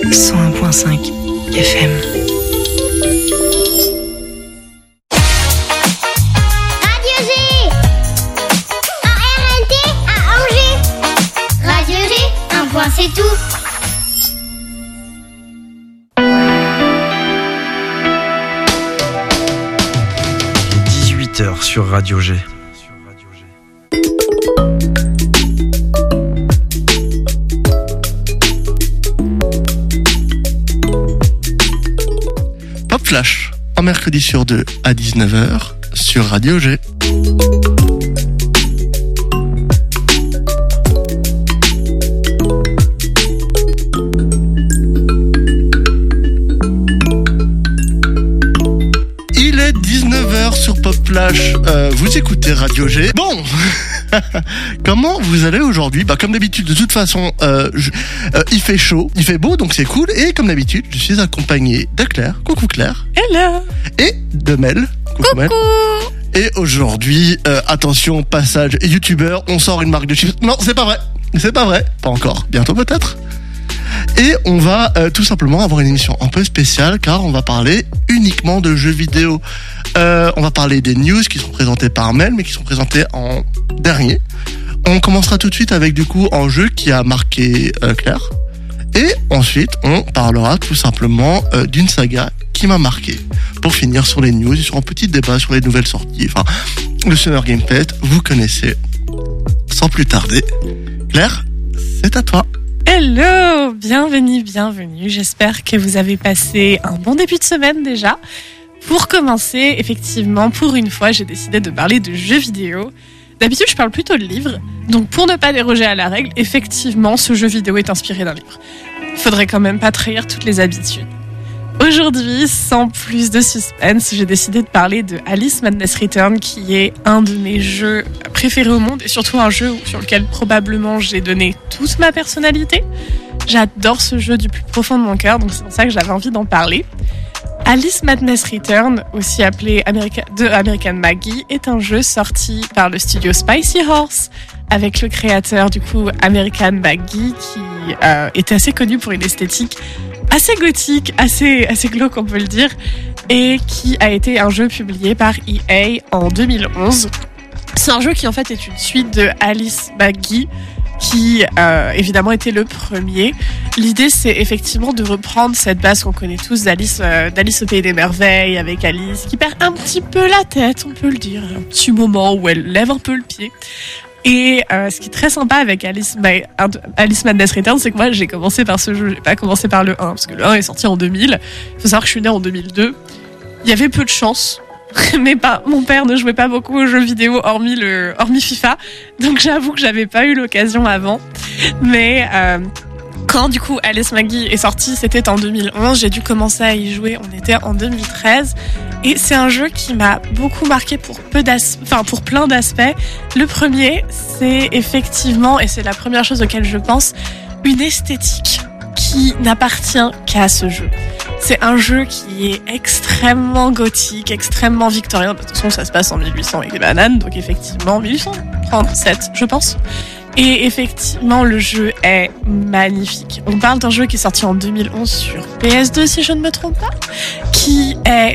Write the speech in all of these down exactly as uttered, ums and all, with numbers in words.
cent un virgule cinq F M. Radio G en R N T à Angers. Radio G, un point c'est tout. dix-huit heures sur Radio G. Pop Flash, un mercredi sur deux à dix-neuf heures sur Radio G. Il est dix-neuf heures sur Pop Flash, euh, vous écoutez Radio G. Bon, comment vous allez aujourd'hui ? Bah comme d'habitude, de toute façon, euh, je, euh, il fait chaud, il fait beau, donc c'est cool. Et comme d'habitude, je suis accompagné de Claire. Coucou Claire. Hello. Et de Mel. Coucou, Coucou. Mel. Et aujourd'hui, euh, attention, passage youtubeur, on sort une marque de chips. Non, c'est pas vrai. C'est pas vrai. Pas encore. Bientôt peut-être. Et on va euh, tout simplement avoir une émission un peu spéciale car on va parler uniquement de jeux vidéo. Euh, on va parler des news qui sont présentées par Mel mais qui sont présentées en dernier. On commencera tout de suite avec du coup un jeu qui a marqué euh, Claire. Et ensuite on parlera tout simplement euh, d'une saga qui m'a marqué. Pour finir sur les news, sur un petit débat sur les nouvelles sorties. Enfin, le Summer Game Fest, vous connaissez. Sans plus tarder, Claire, c'est à toi. Hello, bienvenue, bienvenue. J'espère que vous avez passé un bon début de semaine déjà. Pour commencer, effectivement, pour une fois, j'ai décidé de parler de jeux vidéo. D'habitude, je parle plutôt de livres. Donc, pour ne pas déroger à la règle, effectivement, ce jeu vidéo est inspiré d'un livre. Faudrait quand même pas trahir toutes les habitudes. Aujourd'hui, sans plus de suspense, j'ai décidé de parler de Alice Madness Return, qui est un de mes jeux préférés au monde et surtout un jeu sur lequel probablement j'ai donné toute ma personnalité. J'adore ce jeu du plus profond de mon cœur, donc c'est pour ça que j'avais envie d'en parler. Alice Madness Return, aussi appelé America, The American Maggie, est un jeu sorti par le studio Spicy Horse, avec le créateur du coup American Maggie, qui euh, était assez connu pour une esthétique assez gothique, assez, assez glauque on peut le dire, et qui a été un jeu publié par E A en deux mille onze. C'est un jeu qui en fait est une suite de Alice Maggie, qui euh, évidemment était le premier. L'idée c'est effectivement de reprendre cette base qu'on connaît tous d'Alice, euh, d'Alice au Pays des Merveilles, avec Alice qui perd un petit peu la tête, on peut le dire, un petit moment où elle lève un peu le pied. Et euh, ce qui est très sympa avec Alice, My, Alice Madness Return, c'est que moi j'ai commencé par ce jeu, j'ai pas commencé par le un, parce que le un est sorti en deux mille. Il faut savoir que je suis née en deux mille deux. Il y avait peu de chance, mais pas, mon père ne jouait pas beaucoup aux jeux vidéo hormis le, hormis FIFA, donc j'avoue que j'avais pas eu l'occasion avant. Mais euh, quand du coup Alice Maggie est sorti, c'était en deux mille onze. J'ai dû commencer à y jouer, on était en deux mille treize. Et c'est un jeu qui m'a beaucoup marqué pour peu d'as- enfin pour plein d'aspects. Le premier, c'est effectivement, et c'est la première chose auquel je pense, une esthétique qui n'appartient qu'à ce jeu. C'est un jeu qui est extrêmement gothique, extrêmement victorien. De toute façon, ça se passe en mille huit cents avec des bananes, donc effectivement mille huit cent trente-sept, je pense. Et effectivement, le jeu est magnifique. On parle d'un jeu qui est sorti en deux mille onze sur P S deux, si je ne me trompe pas, qui est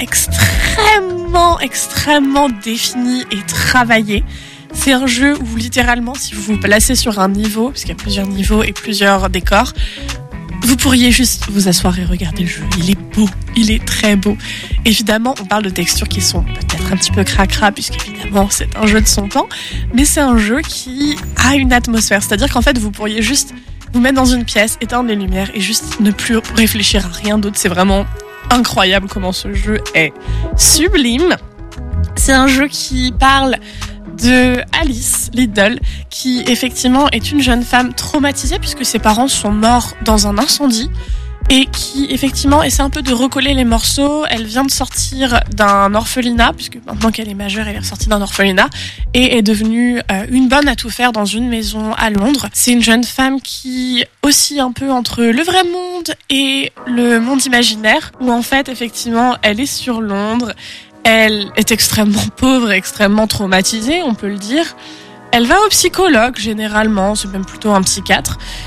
extrêmement, extrêmement défini et travaillé. C'est un jeu où littéralement, si vous vous placez sur un niveau, puisqu'il y a plusieurs niveaux et plusieurs décors, vous pourriez juste vous asseoir et regarder le jeu. Il est beau, il est très beau. Évidemment, on parle de textures qui sont peut-être un petit peu cracra, puisqu'évidemment, c'est un jeu de son temps, mais c'est un jeu qui a une atmosphère. C'est-à-dire qu'en fait, vous pourriez juste vous mettre dans une pièce, éteindre les lumières et juste ne plus réfléchir à rien d'autre. C'est vraiment incroyable comment ce jeu est sublime. C'est un jeu qui parle de Alice Liddell, qui effectivement est une jeune femme traumatisée puisque ses parents sont morts dans un incendie et qui effectivement essaie un peu de recoller les morceaux. Elle vient de sortir d'un orphelinat, puisque maintenant qu'elle est majeure, elle est ressortie d'un orphelinat et est devenue euh, une bonne à tout faire dans une maison à Londres. C'est une jeune femme qui oscille un peu entre le vrai monde et le monde imaginaire, où en fait effectivement elle est sur Londres, elle est extrêmement pauvre et extrêmement traumatisée, on peut le dire. Elle va au psychologue généralement, c'est même plutôt un psychiatre.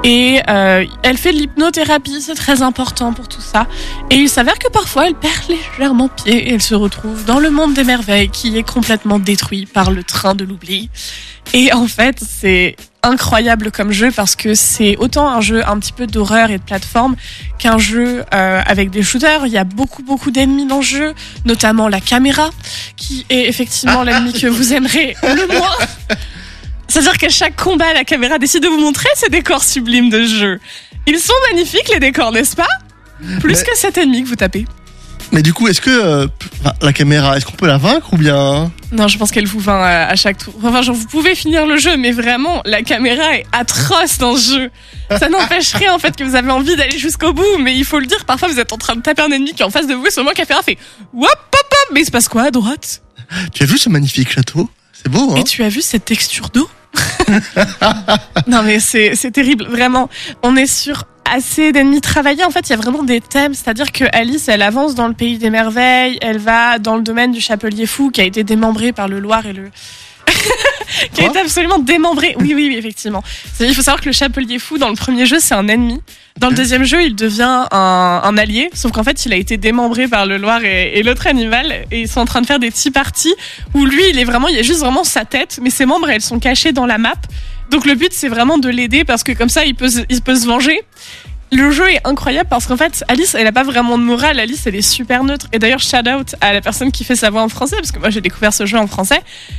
Et euh, elle fait de l'hypnothérapie, c'est très important pour tout ça. Et il s'avère que parfois elle perd légèrement pied et elle se retrouve dans le monde des merveilles qui est complètement détruit par le train de l'oubli. Et en fait, c'est incroyable comme jeu parce que c'est autant un jeu un petit peu d'horreur et de plateforme qu'un jeu euh, avec des shooters. Il y a beaucoup beaucoup d'ennemis dans le jeu, notamment la caméra, qui est effectivement l'ennemi que vous aimerez le moins. C'est-à-dire qu'à chaque combat, la caméra décide de vous montrer ces décors sublimes de jeu. Ils sont magnifiques, les décors, n'est-ce pas ? Plus mais, que cet ennemi que vous tapez. Mais du coup, est-ce que euh, la caméra, est-ce qu'on peut la vaincre ou bien... Non, je pense qu'elle vous vainc à, à chaque tour. Enfin, genre, vous pouvez finir le jeu, mais vraiment, la caméra est atroce dans ce jeu. Ça n'empêche rien, en fait, que vous avez envie d'aller jusqu'au bout, mais il faut le dire, parfois vous êtes en train de taper un ennemi qui est en face de vous, et seulement la caméra fait « Wop, hop, hop !» Mais il se passe quoi à droite ? Tu as vu ce magnifique château ? C'est beau, hein ? Et tu as vu cette texture d'eau ? Non mais c'est c'est terrible, vraiment. On est sur assez d'ennemis travaillés. En fait, il y a vraiment des thèmes, c'est-à-dire que Alice, elle avance dans le pays des merveilles, elle va dans le domaine du Chapelier Fou qui a été démembré par le Loir et le qui a été absolument démembré. Oui, oui, oui, effectivement. Il faut savoir que le Chapelier Fou, dans le premier jeu, c'est un ennemi. Dans le deuxième jeu, il devient un, un allié, sauf qu'en fait, il a été démembré par le Loir et, et l'autre animal, et ils sont en train de faire des petits parties où lui, il est vraiment, il y a juste vraiment sa tête, mais ses membres, elles sont cachées dans la map. Donc le but, c'est vraiment de l'aider parce que comme ça, il peut, il peut se venger. Le jeu est incroyable parce qu'en fait, Alice, elle a pas vraiment de morale. Alice, elle est super neutre. Et d'ailleurs, shout out à la personne qui fait sa voix en français, parce que moi, j'ai découvert ce jeu en français.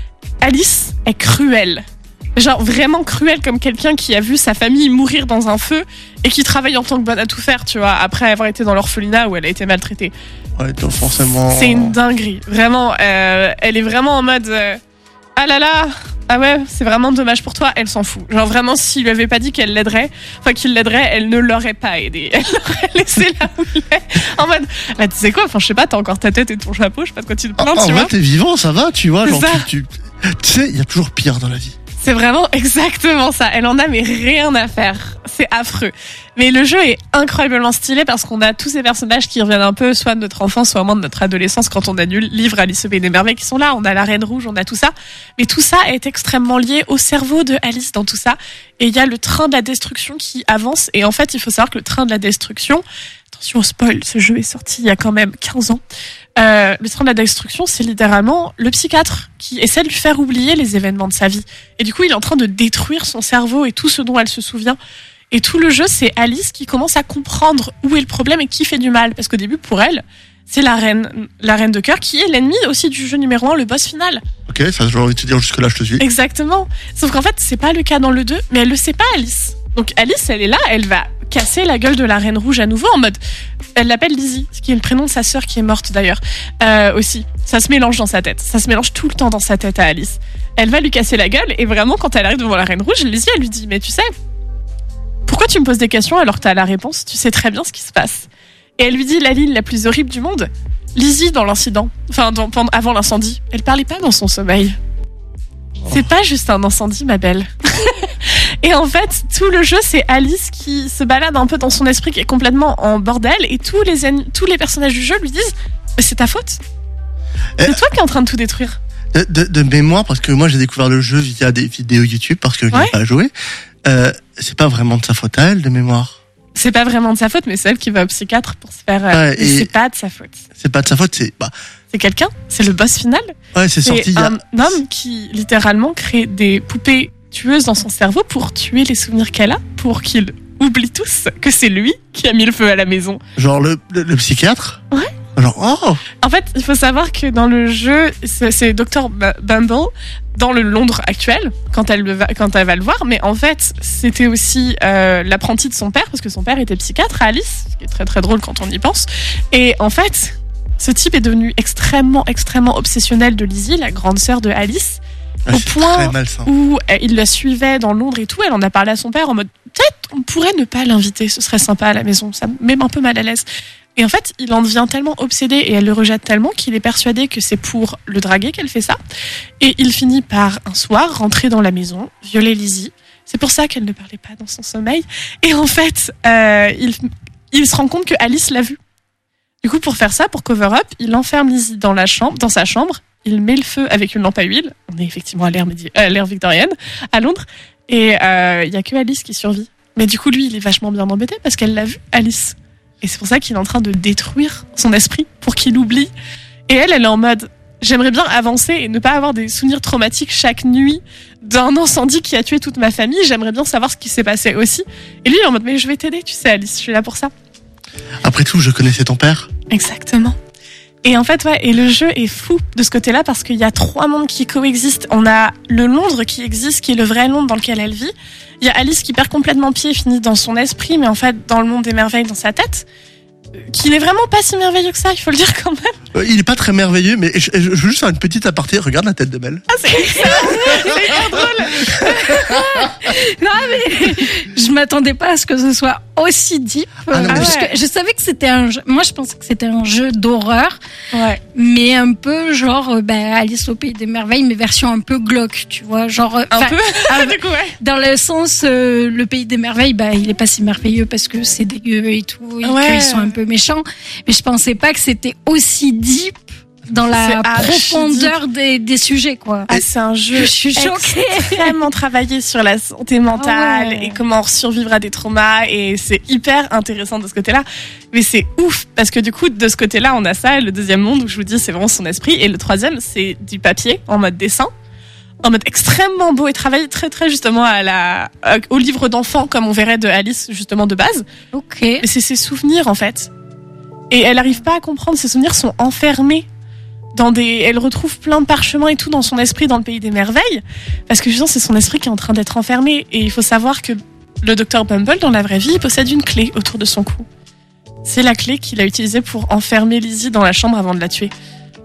Alice est cruelle. Genre vraiment cruelle, comme quelqu'un qui a vu sa famille mourir dans un feu et qui travaille en tant que bonne à tout faire, tu vois, après avoir été dans l'orphelinat où elle a été maltraitée. Ouais, donc forcément... C'est une dinguerie. Vraiment, euh, elle est vraiment en mode... Euh, ah là là, ah ouais, c'est vraiment dommage pour toi, elle s'en fout. Genre vraiment, s'il lui avait pas dit qu'elle l'aiderait, enfin qu'il l'aiderait, elle ne l'aurait pas aidé. Elle l'aurait laissé là où il est. En mode, bah tu sais quoi, enfin je sais pas, t'as encore ta tête et ton chapeau, je sais pas de quoi tu te plains, ah, tu en vois. vrai, t'es vivant, ça va, tu vois, genre tu, tu, tu sais, il y a toujours pire dans la vie. C'est vraiment exactement ça. Elle en a mais rien à faire. C'est affreux. Mais le jeu est incroyablement stylé parce qu'on a tous ces personnages qui reviennent un peu soit de notre enfance, soit au moins de notre adolescence quand on a lu le livre Alice au Pays des Merveilles qui sont là. On a la Reine Rouge, on a tout ça. Mais tout ça est extrêmement lié au cerveau de Alice dans tout ça. Et il y a le train de la destruction qui avance. Et en fait, il faut savoir que le train de la destruction... Attention au spoil, ce jeu est sorti il y a quand même quinze ans. Euh, le train de la destruction, c'est littéralement le psychiatre qui essaie de lui faire oublier les événements de sa vie. Et du coup, il est en train de détruire son cerveau et tout ce dont elle se souvient. Et tout le jeu, c'est Alice qui commence à comprendre où est le problème et qui fait du mal. Parce qu'au début, pour elle, c'est la reine, la reine de cœur qui est l'ennemi aussi du jeu numéro un, le boss final. Ok, ça j'ai envie de te dire jusque là, je te suis. Exactement. Sauf qu'en fait, c'est pas le cas dans le deux, mais elle le sait pas, Alice. Donc Alice, elle est là, elle va casser la gueule de la Reine Rouge à nouveau en mode... Elle l'appelle Lizzie, ce qui est le prénom de sa sœur qui est morte d'ailleurs. Euh, aussi, ça se mélange dans sa tête. Ça se mélange tout le temps dans sa tête à Alice. Elle va lui casser la gueule et vraiment, quand elle arrive devant la Reine Rouge, Lizzie, elle lui dit « Mais tu sais, pourquoi tu me poses des questions alors que t'as la réponse ? Tu sais très bien ce qui se passe. » Et elle lui dit la ligne la plus horrible du monde. Lizzie, dans l'incident, enfin dans, pendant, avant l'incendie, elle parlait pas dans son sommeil. C'est pas juste un incendie, ma belle. Et en fait, tout le jeu, c'est Alice qui se balade un peu dans son esprit, qui est complètement en bordel, et tous les, ennemis, tous les personnages du jeu lui disent « C'est ta faute. C'est euh, toi qui es en train de tout détruire. » de, de, de mémoire, parce que moi j'ai découvert le jeu via des vidéos YouTube, parce que je n'ai ouais. pas joué, euh, c'est pas vraiment de sa faute à elle, de mémoire. C'est pas vraiment de sa faute, mais c'est elle qui va au psychiatre pour se faire... Euh, ouais, et c'est pas de sa faute. C'est pas de sa faute, c'est... Bah, c'est quelqu'un, c'est le boss final. Ouais, c'est sorti. C'est un a... homme qui, littéralement, crée des poupées tueuse dans son cerveau pour tuer les souvenirs qu'elle a, pour qu'il oublie tous que c'est lui qui a mis le feu à la maison. Genre le, le, le psychiatre ? Ouais. Genre, oh ! En fait, il faut savoir que dans le jeu, c'est, c'est docteur Bumble, dans le Londres actuel, quand elle, va, quand elle va le voir, mais en fait, c'était aussi euh, l'apprenti de son père, parce que son père était psychiatre à Alice, ce qui est très très drôle quand on y pense. Et en fait, ce type est devenu extrêmement, extrêmement obsessionnel de Lizzie, la grande sœur de Alice, ah, au point malsain. où euh, il la suivait dans Londres et tout. Elle en a parlé à son père en mode, peut-être on pourrait ne pas l'inviter, ce serait sympa à la maison, ça me met un peu mal à l'aise. Et en fait, il en devient tellement obsédé et elle le rejette tellement qu'il est persuadé que c'est pour le draguer qu'elle fait ça. Et il finit par, un soir, rentrer dans la maison, violer Lizzie. C'est pour ça qu'elle ne parlait pas dans son sommeil. Et en fait, euh, il, il se rend compte que Alice l'a vu. Du coup, pour faire ça, pour cover up, il enferme Lizzie dans la chambre, dans sa chambre. Il met le feu avec une lampe à huile. On est effectivement à l'ère, médi- à l'ère victorienne, à Londres. Et il euh, y a que Alice qui survit. Mais du coup, lui, il est vachement bien embêté parce qu'elle l'a vu, Alice. Et c'est pour ça qu'il est en train de détruire son esprit pour qu'il oublie. Et elle, elle est en mode, j'aimerais bien avancer et ne pas avoir des souvenirs traumatiques chaque nuit d'un incendie qui a tué toute ma famille. J'aimerais bien savoir ce qui s'est passé aussi. Et lui, il est en mode, mais je vais t'aider, tu sais, Alice, je suis là pour ça. Après tout, je connaissais ton père. Exactement. Et en fait, ouais, et le jeu est fou de ce côté-là parce qu'il y a trois mondes qui coexistent. On a le Londres qui existe, qui est le vrai Londres dans lequel elle vit. Il y a Alice qui perd complètement pied et finit dans son esprit, mais en fait, dans le monde des merveilles, dans sa tête, qui n'est vraiment pas si merveilleux que ça, il faut le dire quand même. Euh, il est pas très merveilleux, mais je, je veux juste faire une petite aparté. Regarde la tête de Belle. Ah, c'est excellent. C'est hyper drôle. Non, mais je m'attendais pas à ce que ce soit aussi deep. Ah non, mais parce ouais. que je savais que c'était un jeu. Moi, je pensais que c'était un jeu d'horreur, Ouais. mais un peu genre euh, ben, Alice au pays des merveilles, mais version un peu glauque, tu vois, genre euh, Un enfin, peu. ah, Du coup, ouais. dans le sens euh, le pays des merveilles, bah il est pas si merveilleux parce que c'est dégueu et tout, et Ouais. qu'ils sont un peu méchants. Mais je pensais pas que c'était aussi deep dans la C'est archi profondeur des, des sujets, quoi. Ah, c'est un jeu Je suis choquée. extrêmement travaillé sur la santé mentale Ah ouais. et comment survivre à des traumas, et c'est hyper intéressant de ce côté-là. Mais c'est ouf parce que du coup, de ce côté-là, on a ça. Et le deuxième monde où je vous dis, c'est vraiment son esprit. Et le troisième, c'est du papier en mode dessin, en mode extrêmement beau et travaillé très très justement à la, à- au livre d'enfant comme on verrait de Alice justement de base. Ok. Mais c'est ses souvenirs en fait. Et elle n'arrive pas à comprendre, ses souvenirs sont enfermés dans des... Elle retrouve plein de parchemins et tout dans son esprit dans le pays des merveilles, parce que justement c'est son esprit qui est en train d'être enfermé. Et il faut savoir que le docteur Bumble dans la vraie vie, il possède une clé autour de son cou. C'est la clé qu'il a utilisée pour enfermer Lizzie dans la chambre avant de la tuer.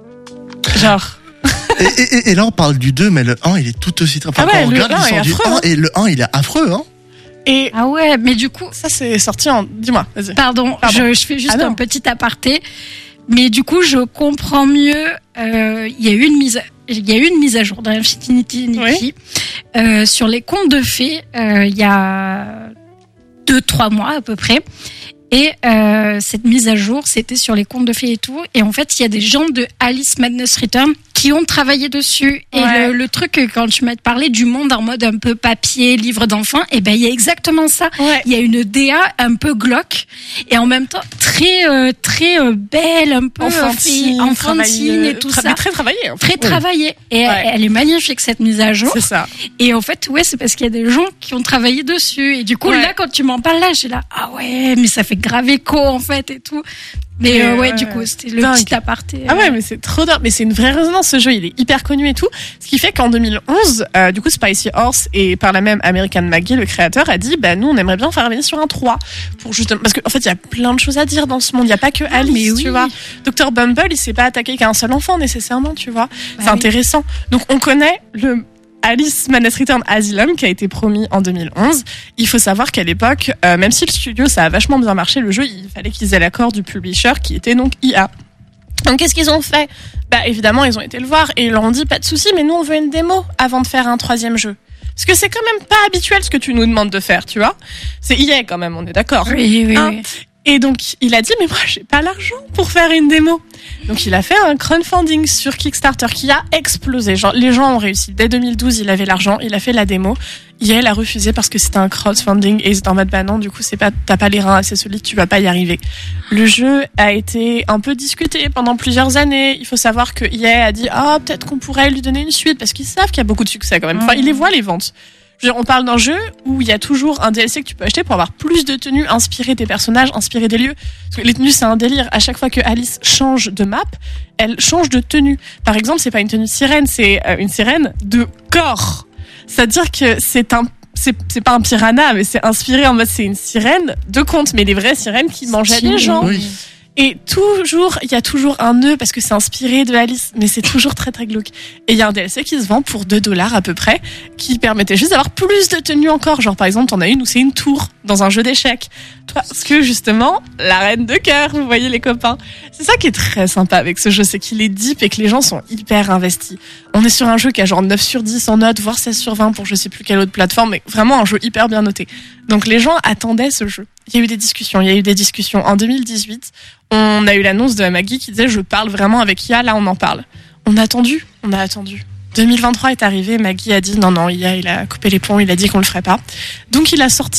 Genre... Et, et, et là, on parle du deux, mais le un, il est tout aussi très. Enfin, Ah ouais, quand on le regarde un l'histoire est du affreux, un, hein. et le un, il est affreux, hein. Et Ah ouais, mais du coup, ça c'est sorti en... Dis-moi, vas-y. pardon, Pardon. Je, je fais juste Ah non. un petit aparté. Mais du coup, je comprends mieux. euh, Il y a eu une mise, à- il y a eu une mise à jour dans Infinity Nikki euh, sur les contes de fées. euh, Il y a deux, trois mois à peu près. Et euh, cette mise à jour, c'était sur les contes de fées et tout. Et en fait, il y a des gens de Alice Madness Return qui ont travaillé dessus. Et Ouais. le, le truc, quand tu m'as parlé du monde en mode un peu papier, livre d'enfant, et ben il y a exactement ça. Ouais. Il y a une D A un peu glauque et en même temps très euh, très euh, belle, un peu Enfantine, enfantine, travaillée, et tout tra- ça. mais très travaillé. En fait. Très travaillée. Et Ouais. elle est magnifique cette mise à jour. C'est ça. Et en fait, ouais, c'est parce qu'il y a des gens qui ont travaillé dessus. Et du coup, Ouais. là, quand tu m'en parles, là, j'ai là, ah ouais, mais ça fait grave écho, en fait, et tout. Mais Et euh, ouais, ouais, du ouais. coup, c'était le Dingue. petit aparté. Ah ouais, mais c'est trop dingue. Mais c'est une vraie résonance, ce jeu. Il est hyper connu et tout. Ce qui fait qu'en deux mille onze, euh, du coup, Spicy Horse et par la même American McGee, le créateur, a dit, bah, nous, on aimerait bien faire revenir sur un trois. Pour justement, parce qu'en fait, il y a plein de choses à dire dans ce monde. Il n'y a pas que Alice, mais oui. tu vois. docteur Bumble, il s'est pas attaqué qu'à un seul enfant, nécessairement, tu vois. c'est oui. intéressant. Donc, on connaît le Alice Madness Return Asylum qui a été promis en deux mille onze. Il faut savoir qu'à l'époque, euh, même si le studio ça a vachement bien marché, le jeu il fallait qu'ils aient l'accord du publisher qui était donc I A. Donc qu'est-ce qu'ils ont fait? Bah évidemment ils ont été le voir et ils leur ont dit pas de souci, mais nous on veut une démo avant de faire un troisième jeu. Parce que c'est quand même pas habituel ce que tu nous demandes de faire, tu vois. C'est I A quand même, on est d'accord. Oui, oui, Hein oui. Et donc, il a dit, mais moi, j'ai pas l'argent pour faire une démo. Donc, il a fait un crowdfunding sur Kickstarter qui a explosé. Genre, les gens ont réussi. Dès deux mille douze, il avait l'argent, il a fait la démo. I A, elle a refusé parce que c'était un crowdfunding et ils étaient en mode, bah non, du coup, c'est pas, t'as pas les reins assez solides, tu vas pas y arriver. Le jeu a été un peu discuté pendant plusieurs années. Il faut savoir que I A a dit, ah, peut-être qu'on pourrait lui donner une suite parce qu'ils savent qu'il y a beaucoup de succès quand même. Enfin, ils les voient, les ventes. Je veux dire, on parle d'un jeu où il y a toujours un D L C que tu peux acheter pour avoir plus de tenues inspirées des personnages, inspirées des lieux. Parce que les tenues, c'est un délire. À chaque fois que Alice change de map, elle change de tenue. Par exemple, c'est pas une tenue de sirène, c'est euh, une sirène de corps. C'est-à-dire que c'est un, c'est, c'est pas un piranha, mais c'est inspiré en mode c'est une sirène de conte, mais les vraies sirènes qui mangeaient des gens. Oui. Et toujours, il y a toujours un nœud parce que c'est inspiré de Alice, mais c'est toujours très très glauque. Et il y a un D L C qui se vend pour deux dollars à peu près, qui permettait juste d'avoir plus de tenues encore. Genre par exemple, t'en as une où c'est une tour dans un jeu d'échecs. Parce que justement, la reine de cœur, vous voyez les copains. C'est ça qui est très sympa avec ce jeu, c'est qu'il est deep et que les gens sont hyper investis. On est sur un jeu qui a genre neuf sur dix en note, voire seize sur vingt pour je sais plus quelle autre plateforme, mais vraiment un jeu hyper bien noté. Donc les gens attendaient ce jeu. Il y a eu des discussions, il y a eu des discussions. En deux mille dix-huit, on a eu l'annonce de Maggie qui disait je parle vraiment avec I A, là on en parle. On a attendu, on a attendu. deux mille vingt-trois est arrivé, Maggie a dit non non, I A il a coupé les ponts, il a dit qu'on le ferait pas. Donc il a sorti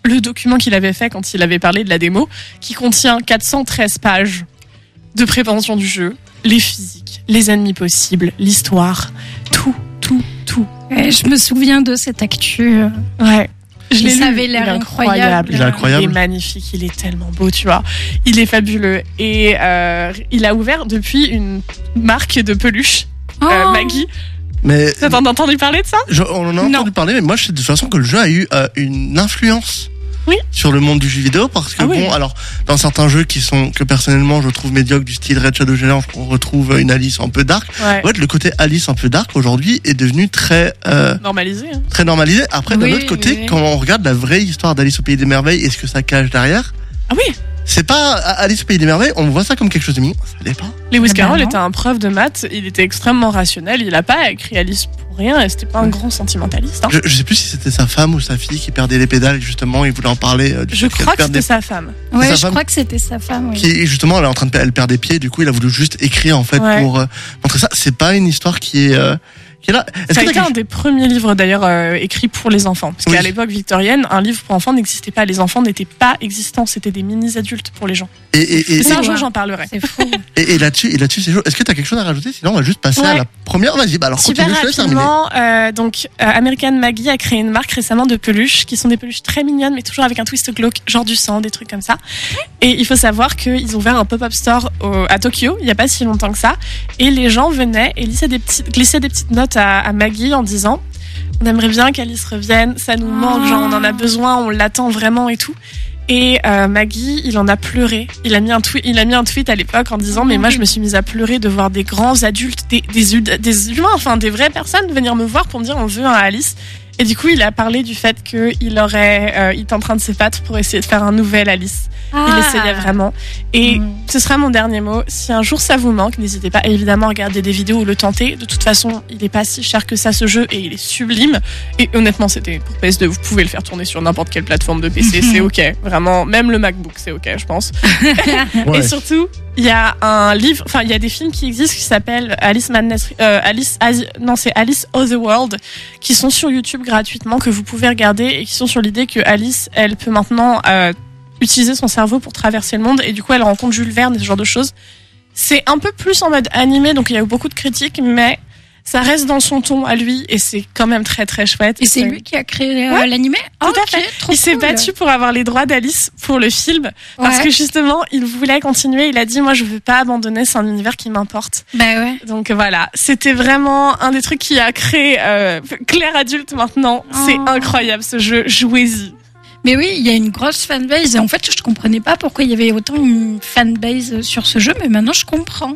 le document qu'il avait fait quand il avait parlé de la démo, qui contient quatre cent treize pages de préparation du jeu, les physiques, les ennemis possibles, l'histoire, tout, tout, tout. Ouais, je me souviens de cette actu. Ouais. Je Il l'ai lu, avait l'air il est incroyable. Il est incroyable. Il est magnifique, il est tellement beau, tu vois. Il est fabuleux. Et euh, il a ouvert depuis une marque de peluches, Oh. euh, Maggie. Mais T'as entendu parler de ça? je- on en a Non. entendu parler, mais moi je sais de toute façon que le jeu a eu euh, une influence. Oui. Sur le monde du jeu vidéo, parce que Ah oui. bon, alors dans certains jeux qui sont que personnellement je trouve médiocres, du style Red Shadow Challenge, on retrouve une Alice un peu dark. Ouais. En fait, le côté Alice un peu dark aujourd'hui est devenu très euh, Normalisé. Hein. très normalisé. Après, d'un Oui, autre côté, oui, oui. quand on regarde la vraie histoire d'Alice au Pays des Merveilles et ce que ça cache derrière, Ah oui. c'est pas Alice au Pays des Merveilles, on voit ça comme quelque chose de mignon. Ça l'est pas. Lewis Ah bah Carroll non. était un prof de maths, il était extrêmement rationnel, il a pas écrit Alice pour rien et c'était pas un grand sentimentaliste. Hein. Je, je sais plus si c'était sa femme ou sa fille qui perdait les pédales, justement, il voulait en parler. euh, du Je fait qu'elle crois que perdait- c'était sa femme. Ouais, sa je femme crois que c'était sa femme. Oui. Qui, justement, elle est en train de perdre, elle perd des pieds, du coup, il a voulu juste écrire, en fait, Ouais. pour euh, montrer ça. C'est pas une histoire qui est, euh, qui est là. Est-ce Ça a que t'as été un quelque- des premiers livres d'ailleurs euh, écrits pour les enfants. Parce Oui. qu'à l'époque victorienne, un livre pour enfants n'existait pas. Les enfants n'étaient pas existants, c'était des mini-adultes pour les gens. Et, et, et, Ça, un ouais. jour, j'en parlerai. C'est fou. et, et là-dessus, et là-dessus, c'est chaud. Est-ce que t'as quelque chose à rajouter? Sinon, on va juste passer à Ouais. la première. Vas-y, bah alors Super continue, je te laisse terminer. rapidement, euh, donc euh, American Maggie a créé une marque récemment de peluches qui sont des peluches très mignonnes mais toujours avec un twist glauque, genre du sang, des trucs comme ça. Et il faut savoir qu'ils ont ouvert un pop-up store au- à Tokyo il y a pas si longtemps que ça et les gens venaient et glissaient des petites, glissaient des petites notes à, à Maggie en disant on aimerait bien qu'Alice revienne, ça nous manque, genre on en a besoin, on l'attend vraiment et tout. Et euh, Maggie, il en a pleuré. Il a mis un tweet, il a mis un tweet à l'époque en disant mais moi je me suis mise à pleurer de voir des grands adultes, des des, hu- des humains, enfin des vraies personnes venir me voir pour me dire on veut un Alice. Et du coup, il a parlé du fait qu'il aurait, euh, il est en train de se battre pour essayer de faire un nouvel Alice. Ah. Il essayait vraiment. Et Mm. ce sera mon dernier mot. Si un jour ça vous manque, n'hésitez pas évidemment à regarder des vidéos ou le tenter. De toute façon, il est pas si cher que ça ce jeu et il est sublime. Et honnêtement, c'était pour P S deux. Vous pouvez le faire tourner sur n'importe quelle plateforme de P C. C'est ok. Vraiment, même le MacBook, c'est ok, je pense. Ouais. Et surtout, il y a un livre, enfin, il y a des films qui existent qui s'appellent Alice Madness, euh, Alice, Asi- non, c'est Alice Otherworld, qui sont sur YouTube gratuitement, que vous pouvez regarder et qui sont sur l'idée que Alice, elle peut maintenant euh, utiliser son cerveau pour traverser le monde et du coup, elle rencontre Jules Verne et ce genre de choses. C'est un peu plus en mode animé, donc il y a eu beaucoup de critiques, mais ça reste dans son ton à lui et c'est quand même très très chouette. Et c'est lui qui a créé euh, Ouais, l'animé. Tout Ok, à fait. trop Il s'est cool. battu pour avoir les droits d'Alice pour le film parce Ouais. que justement, il voulait continuer. Il a dit, moi, je veux pas abandonner, c'est un univers qui m'importe. Bah ouais. Donc voilà, c'était vraiment un des trucs qui a créé euh, Claire adulte maintenant. C'est Oh. incroyable ce jeu, jouez-y. Mais oui, il y a une grosse fanbase. Et en fait, je comprenais pas pourquoi il y avait autant une fanbase sur ce jeu, mais maintenant je comprends.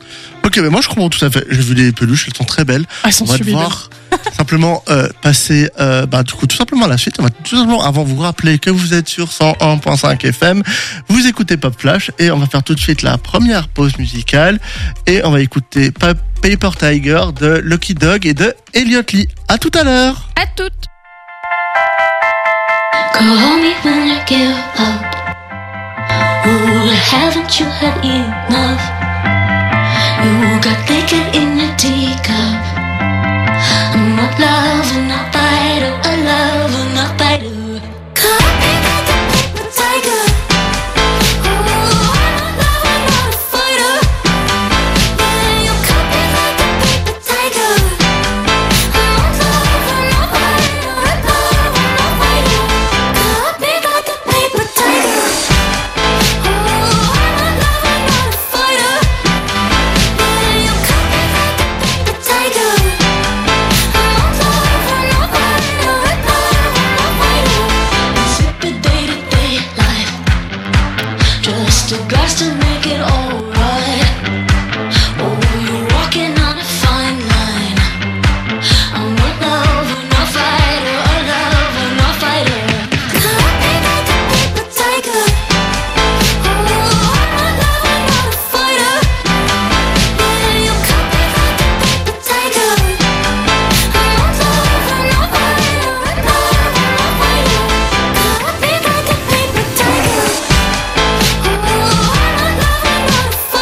Ok, mais moi je comprends tout à fait. J'ai vu les peluches, elles sont très belles. Ah, elles sont On va sublimes. devoir simplement euh, passer, euh, bah, du coup, tout simplement à la suite. On va tout simplement, avant vous rappeler que vous êtes sur cent un virgule cinq F M, vous écoutez Pop Flash et on va faire tout de suite la première pause musicale et on va écouter Pa- Paper Tiger de Lucky Dog et de Elliot Lee. À tout à l'heure. À toutes. Call me when you give up. Ooh, haven't you had enough? You got liquor in your teacup. I'm not loving, not fighter, a lover, not fighter. Call me like a paper tiger. Ooh, I'm not lover, not a fighter. Yeah, you cut me like a paper tiger. I'm not lover, not fighter, a lover, not fighter. Cut me like a paper tiger. Ooh, I'm not lover, not a fighter. Yeah, you cut me like a paper tiger. I'm not lover, not fighter, a lover, not fighter. Sip it day to day life. Just a glass to make it alright. Oh, you're walking on a fine line. I'm a lover, not fighter, a lover, not fighter. Cut me like a paper tiger. Oh, I'm a lover, not a fighter. Yeah, you cut me like a paper tiger. I'm a lover, not fighter, a lover, not fighter. Cut me like a paper tiger. Oh, I'm a lover, not a fighter.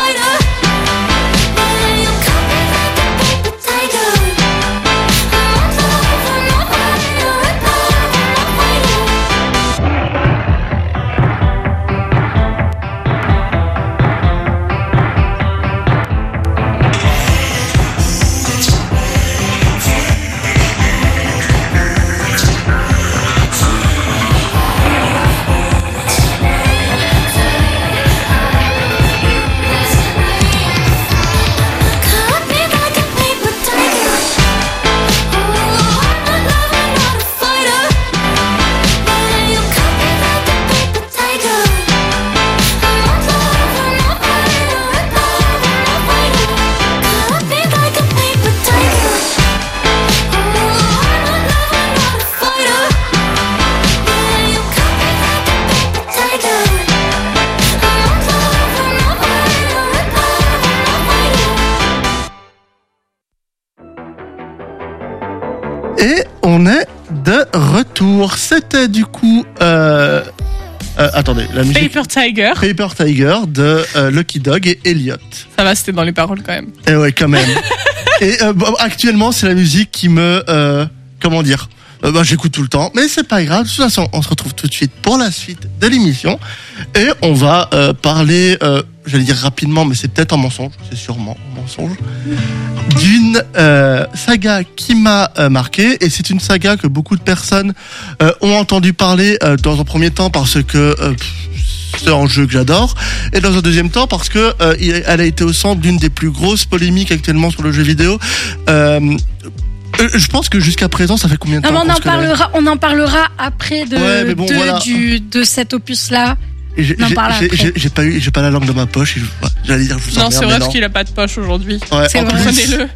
on est de retour. C'était du coup... Euh, euh, attendez, la musique... Paper Tiger. Paper Tiger de euh, Lucky Dog et Elliot. Ça va, c'était dans les paroles quand même. Et ouais, quand même. Et euh, bon, actuellement, c'est la musique qui me... Euh, comment dire euh, bah, j'écoute tout le temps, mais c'est pas grave. De toute façon, on se retrouve tout de suite pour la suite de l'émission. Et on va euh, parler, euh, j'allais dire rapidement, mais c'est peut-être un mensonge, c'est sûrement un mensonge, d'une euh, saga qui m'a euh, marqué. Et c'est une saga que beaucoup de personnes euh, ont entendu parler euh, dans un premier temps parce que... Euh, c'est un jeu que j'adore, et dans un deuxième temps parce que euh, elle a été au centre d'une des plus grosses polémiques actuellement sur le jeu vidéo. Euh, je pense que jusqu'à présent, ça fait combien de non, temps on qu'on en se connaît parlera, on en parlera après de Ouais, mais bon, de, voilà. du, de cet opus-là. Et j'ai, On en j'ai, parle j'ai, après. j'ai, j'ai pas eu, j'ai pas la langue dans ma poche. Et je, ouais, j'allais dire, je vous Non, emmerde, c'est mais vrai non. parce qu'il a pas de poche aujourd'hui. Ouais, C'est en vrai. plus, Prenez-le.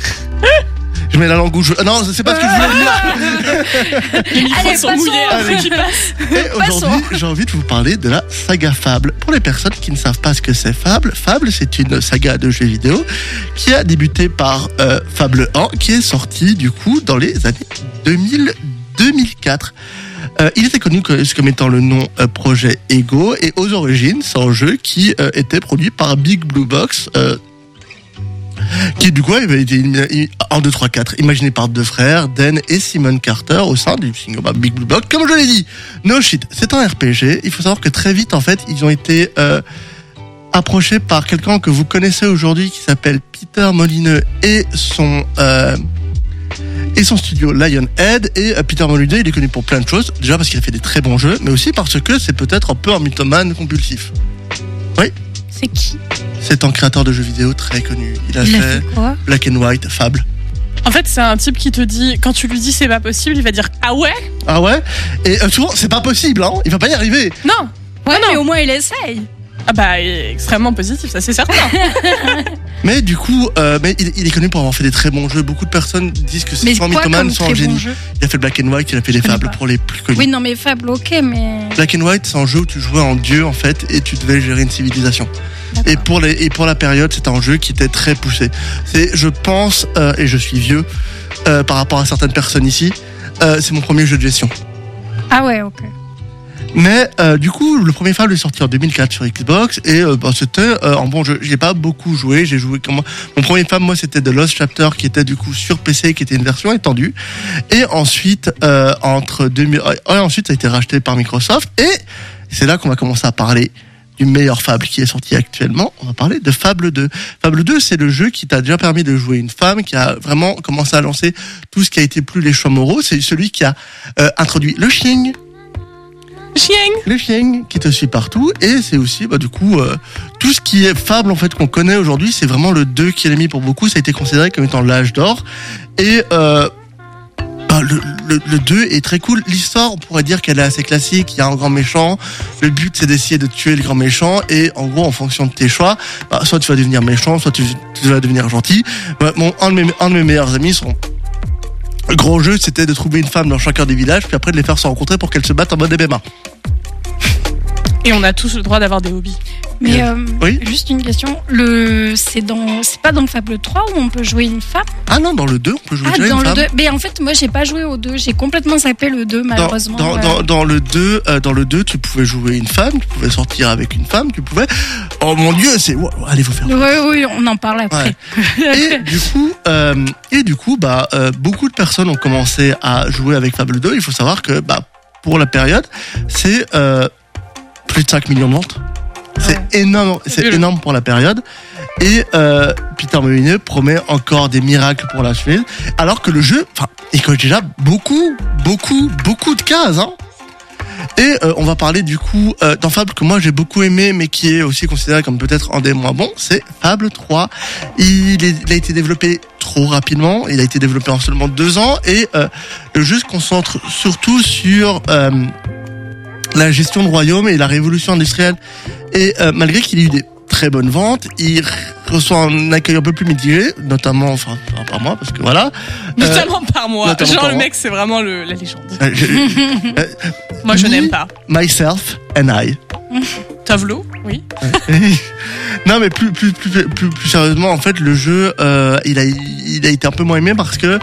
je mets la langue où je. Ah non, c'est pas ce que je voulais dire. Les micros Allez, sont passons. mouillés après qu'il passe. Et aujourd'hui, j'ai envie de vous parler de la saga Fable. Pour les personnes qui ne savent pas ce que c'est Fable, Fable, c'est une saga de jeux vidéo qui a débuté par euh, Fable un, qui est sorti du coup dans les années deux mille deux mille quatre. Euh, il était connu comme, comme étant le nom euh, Projet Ego, et aux origines, c'est un jeu qui euh, était produit par Big Blue Box, euh, qui du coup avait été un, deux, trois, quatre, imaginé par deux frères, Dan et Simon Carter, au sein du Sigma Big Blue Box. Comme je l'ai dit, no shit, c'est un R P G. Il faut savoir que très vite, en fait, ils ont été euh, approchés par quelqu'un que vous connaissez aujourd'hui, qui s'appelle Peter Molineux, et son euh, et son studio Lionhead. Et euh, Peter Molineux, il est connu pour plein de choses, déjà parce qu'il a fait des très bons jeux, mais aussi parce que c'est peut-être un peu un mythomane compulsif. Oui. C'est qui? C'est un créateur de jeux vidéo très connu. Il a Il a fait fait quoi? Black and White, Fable. En fait, c'est un type qui te dit, quand tu lui dis c'est pas possible, il va dire ah ouais? Ah ouais? Et euh, souvent, c'est pas possible, hein. Il va pas y arriver. Non. Ouais, non. mais au moins il essaye. Ah bah, il est extrêmement positif, ça c'est certain. Mais du coup, euh, mais il, il est connu pour avoir fait des très bons jeux. Beaucoup de personnes disent que c'est Mais soit un quoi mythomane, comme soit très un génie. bon jeu? Il a fait Black and White, il a fait les connais Fables pas. pour les plus connus. Oui, non, mais Fable, ok, mais. Black and White, c'est un jeu où tu jouais en dieu, en fait, et tu devais gérer une civilisation. D'accord. Et pour, les, et pour la période, c'était un jeu qui était très poussé. C'est, je pense, euh, et je suis vieux, euh, par rapport à certaines personnes ici, euh, c'est mon premier jeu de gestion. Ah ouais, ok. Mais euh, du coup, le premier Fable est sorti en deux mille quatre sur Xbox, et euh, bah, c'était euh, un bon jeu. J'ai pas beaucoup joué, j'ai joué comme mon premier Fable, moi, c'était The Lost Chapter, qui était du coup sur P C, qui était une version étendue. Et ensuite, euh, entre deux mille, euh, ensuite, ça a été racheté par Microsoft, et c'est là qu'on va commencer à parler du meilleur Fable qui est sorti actuellement. On va parler de Fable deux. Fable deux, c'est le jeu qui t'a déjà permis de jouer une femme, qui a vraiment commencé à lancer tout ce qui a été plus les choix moraux. C'est celui qui a euh, introduit le chien. Chien. Le chien qui te suit partout, et c'est aussi bah, du coup euh, tout ce qui est Fable en fait qu'on connaît aujourd'hui, c'est vraiment le deux qui est mis pour beaucoup. Ça a été considéré comme étant l'âge d'or, et euh, bah, le, le, le deux est très cool. L'histoire, on pourrait dire qu'elle est assez classique. Il y a un grand méchant, le but c'est d'essayer de tuer le grand méchant, et en gros en fonction de tes choix, bah, soit tu vas devenir méchant, soit tu, tu vas devenir gentil. Bah, mon, un, de mes, un de mes meilleurs amis, son le gros jeu, c'était de trouver une femme dans chacun des villages, puis après de les faire se rencontrer pour qu'elles se battent en mode M M A. Et on a tous le droit d'avoir des hobbies. Mais euh, Oui. juste une question, le c'est dans c'est pas dans Fable trois où on peut jouer une femme? Ah non, dans le deux, on peut jouer Ah, déjà dans une le femme. deux. Mais en fait, moi j'ai pas joué au deux, j'ai complètement zappé le deux Dans, malheureusement. dans, euh. dans, dans le deux, euh, dans le deux, tu pouvais jouer une femme, tu pouvais sortir avec une femme, tu pouvais. Oh mon Dieu, c'est. Wow, allez vous faire. Oui, oui, on en parle après. Et du coup, euh, et du coup, bah, euh, beaucoup de personnes ont commencé à jouer avec Fable deux. Il faut savoir que, bah, pour la période, c'est euh, plus de cinq millions de ventes. C'est Ouais. énorme, c'est violent. énorme pour la période. Et euh, Peter Molineux promet encore des miracles pour la suite, alors que le jeu, enfin, il coche déjà beaucoup, beaucoup, beaucoup de cases, hein. Et euh, on va parler du coup euh, d'un Fable que moi j'ai beaucoup aimé, mais qui est aussi considéré comme peut-être un des moins bons, c'est Fable trois. Il, est, il a été développé trop rapidement, il a été développé en seulement deux ans, et euh, le jeu se concentre surtout sur euh, la gestion de royaume et la révolution industrielle. Et euh, malgré qu'il ait eu des très bonnes ventes, il reçoit un accueil un peu plus mitigé, notamment, enfin, enfin par moi, parce que voilà. Notamment par moi. notamment Genre par le moi. mec, c'est vraiment le, la légende. Euh, je- euh, Moi, je Me, n'aime pas. Myself and I. Tavlo, oui. Non, mais plus, plus, plus, plus, plus sérieusement, en fait, le jeu, euh, il a, il a été un peu moins aimé parce que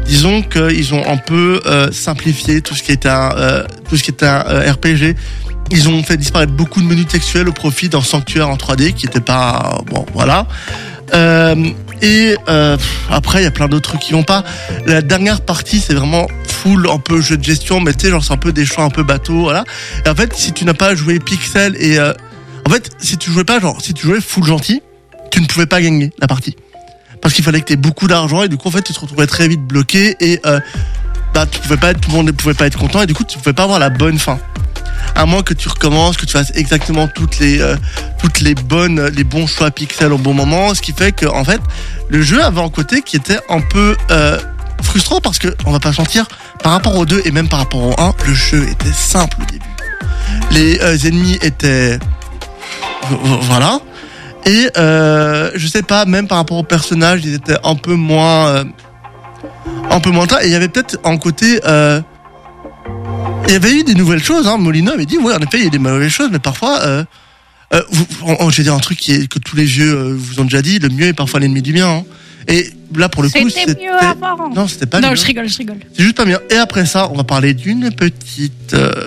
disons qu'ils ont un peu euh, simplifié tout ce qui était un, euh, tout ce qui était un euh, R P G. Ils ont fait disparaître beaucoup de menus textuels au profit d'un sanctuaire en trois D qui était pas bon, voilà. Euh, et euh, après, il y a plein d'autres trucs qui vont pas. La dernière partie, c'est vraiment full un peu jeu de gestion, mais tu sais, genre c'est un peu des choix un peu bateau, voilà. Et en fait, si tu n'as pas joué Pixel et euh, en fait, si tu jouais pas, genre, si tu jouais full gentil, tu ne pouvais pas gagner la partie. Parce qu'il fallait que tu aies beaucoup d'argent et du coup, en fait, tu te retrouvais très vite bloqué et euh, bah, tu pouvais pas être, tout le monde ne pouvait pas être content et du coup, tu pouvais pas avoir la bonne fin. À moins que tu recommences, que tu fasses exactement toutes les, euh, toutes les bonnes, les bons choix pixels au bon moment, ce qui fait que, en fait, le jeu avait un côté qui était un peu euh, frustrant parce que, on va pas se mentir, par rapport au deux et même par rapport au un, le jeu était simple au début. Les euh, ennemis étaient, voilà. Et euh, je sais pas, même par rapport aux personnages, ils étaient un peu moins, euh, un peu moins tard. Et il y avait peut-être un côté, euh, il y avait eu des nouvelles choses. Hein. Molino avait dit, oui, en effet, il y a des mauvaises choses, mais parfois, euh, euh, vous, oh, je vais dire un truc qui est, que tous les vieux euh, vous ont déjà dit, le mieux est parfois l'ennemi du bien. Hein. Et là, pour le coup, c'était c'était mieux avant. Non, c'était pas non, mieux. je rigole, je rigole. C'est juste pas bien. Et après ça, on va parler d'une petite, euh,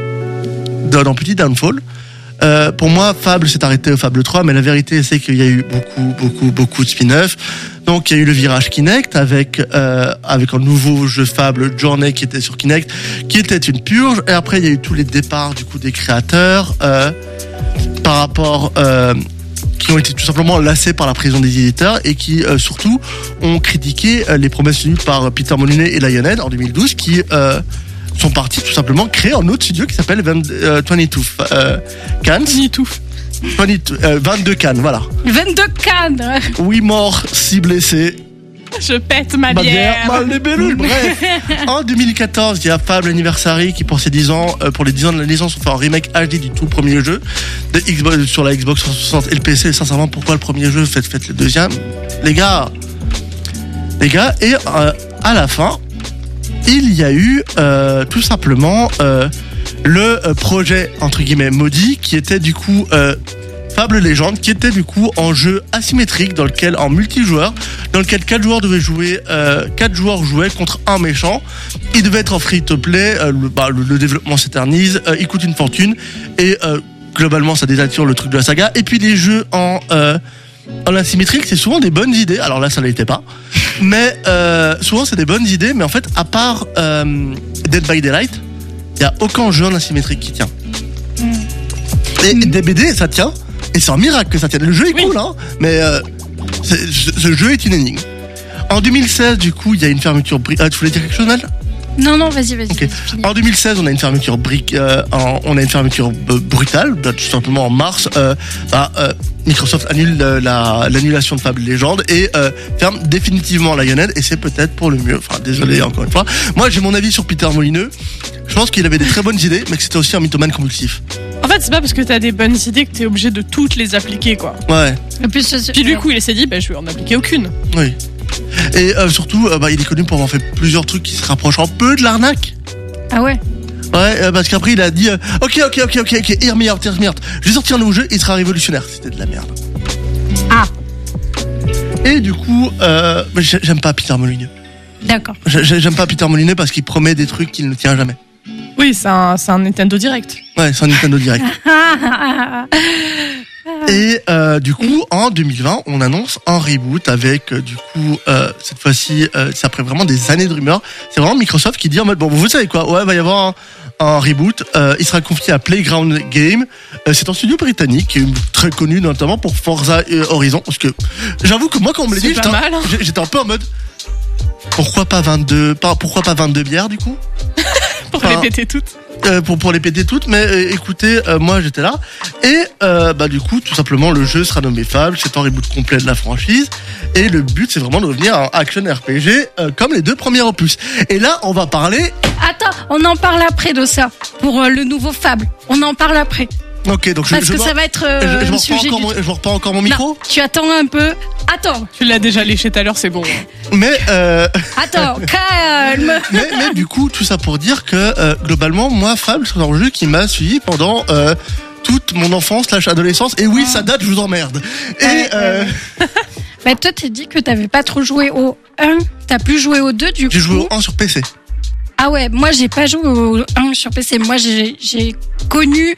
d'un petit downfall. Euh, pour moi, Fable s'est arrêté au Fable trois, mais la vérité, c'est qu'il y a eu beaucoup, beaucoup, beaucoup de spin-off. Donc, il y a eu le virage Kinect avec euh, avec un nouveau jeu Fable Journey qui était sur Kinect, qui était une purge. Et après, il y a eu tous les départs du coup des créateurs euh, par rapport, euh, qui ont été tout simplement lassés par la prison des éditeurs et qui euh, surtout ont critiqué euh, les promesses tenues par Peter Molyneux et Lionhead en deux mille douze, qui euh, sont partis tout simplement créer un autre studio qui s'appelle vingt, euh, vingt-deux euh, Cannes. vingt-deux, euh, vingt-deux Cannes, voilà. vingt-deux Cannes. huit morts, six blessés. Je pète ma Ma bière. bière, mal les bellules, bref. En deux mille quatorze, il y a Fable Anniversary qui, pour ses dix ans, euh, pour les dix ans de la licence, ont fait un remake H D du tout premier jeu de Xbox, sur la Xbox trois cent soixante et le P C. Sincèrement, pourquoi le premier jeu? Faites, faites le deuxième. Les gars. Les gars, et euh, à la fin, il y a eu euh, tout simplement euh, le euh, projet entre guillemets maudit qui était du coup euh, Fable Legends, qui était du coup en jeu asymétrique dans lequel en multijoueur, dans lequel quatre joueurs devaient jouer, euh, quatre joueurs jouaient contre un méchant. Il devait être en free to play. Euh, le, bah, le, le développement s'éternise, euh, il coûte une fortune et euh, globalement ça dénature le truc de la saga. Et puis les jeux en euh, en asymétrique, c'est souvent des bonnes idées. Alors là, ça l'était pas. Mais euh, souvent, c'est des bonnes idées. Mais en fait, à part euh, Dead by Daylight, il y a aucun jeu en asymétrique qui tient. Mm. Et mm. D B D, ça tient. Et c'est un miracle que ça tienne. Le jeu est oui. cool, hein. Mais euh, ce jeu est une énigme. En deux mille seize, du coup, il y a une fermeture. Bri- ah, tu voulais dire quelque chose, Mel ? Non, non, vas-y, vas-y. Okay. vas-y en deux mille seize, on a une fermeture brique, euh, en, on a une fermeture b- brutale, tout simplement en mars. Euh, bah, euh, Microsoft annule euh, la, l'annulation de Fable Legends et euh, ferme définitivement Lionhead, et c'est peut-être pour le mieux. Enfin, désolé encore une fois. Moi, j'ai mon avis sur Peter Molyneux. Je pense qu'il avait des très bonnes idées, mais que c'était aussi un mythomane compulsif. En fait, c'est pas parce que t'as des bonnes idées que t'es obligé de toutes les appliquer, quoi. Ouais. Et puis, c'est, Puis du coup, il s'est dit, bah, je vais en appliquer aucune. Oui. Et euh, surtout, euh, bah, il est connu pour avoir fait plusieurs trucs qui se rapprochent un peu de l'arnaque. Ah ouais. Ouais, euh, parce qu'après il a dit euh, ok, ok, ok, ok, ok, hear me out, hear me out. Je vais sortir un nouveau jeu, il sera révolutionnaire. C'était de la merde. Ah. Et du coup, euh, j'aime pas Peter Molyneux. D'accord. J'aime pas Peter Molyneux parce qu'il promet des trucs qu'il ne tient jamais. Oui, c'est un, c'est un Nintendo Direct. Ouais, c'est un Nintendo Direct. Et euh, du coup, en deux mille vingt, on annonce un reboot avec, euh, du coup, euh, cette fois-ci, euh, c'est après vraiment des années de rumeurs. C'est vraiment Microsoft qui dit en mode, bon, vous savez quoi, ouais, va y avoir un, un reboot. Euh, il sera confié à Playground Game. Euh, c'est un studio britannique qui est très connu notamment pour Forza Horizon. Parce que j'avoue que moi, quand on me l'a dit, j'étais, mal, hein. j'étais un peu en mode, pourquoi pas vingt-deux, pas, pourquoi pas vingt-deux bières du coup? Pour enfin, les péter toutes. Euh, pour pour les péter toutes, mais euh, écoutez, euh, moi j'étais là et euh, bah du coup tout simplement le jeu sera nommé Fable, c'est un reboot complet de la franchise et le but c'est vraiment de revenir à un action R P G euh, comme les deux premiers opus. Et là on va parler. Attends, on en parle après de ça pour euh, le nouveau Fable. On en parle après. Ok, donc je, parce je que m'en... ça va être euh, je, je, le reprends sujet encore du... mon, je reprends encore mon micro. Non, tu attends un peu. Attends. Tu l'as déjà léché tout à l'heure, c'est bon. Mais euh... attends, calme. mais, mais du coup, tout ça pour dire que euh, globalement, moi, Fable, c'est un jeu qui m'a suivi pendant euh, toute mon enfance slash adolescence. Et oui, ça date, je vous emmerde. Et euh, euh... Bah, toi, t'as dit que t'avais pas trop joué au un. T'as plus joué au deux, du coup. J'ai joué au un sur P C. Ah ouais, moi, j'ai pas joué au un sur P C. Moi, j'ai, j'ai connu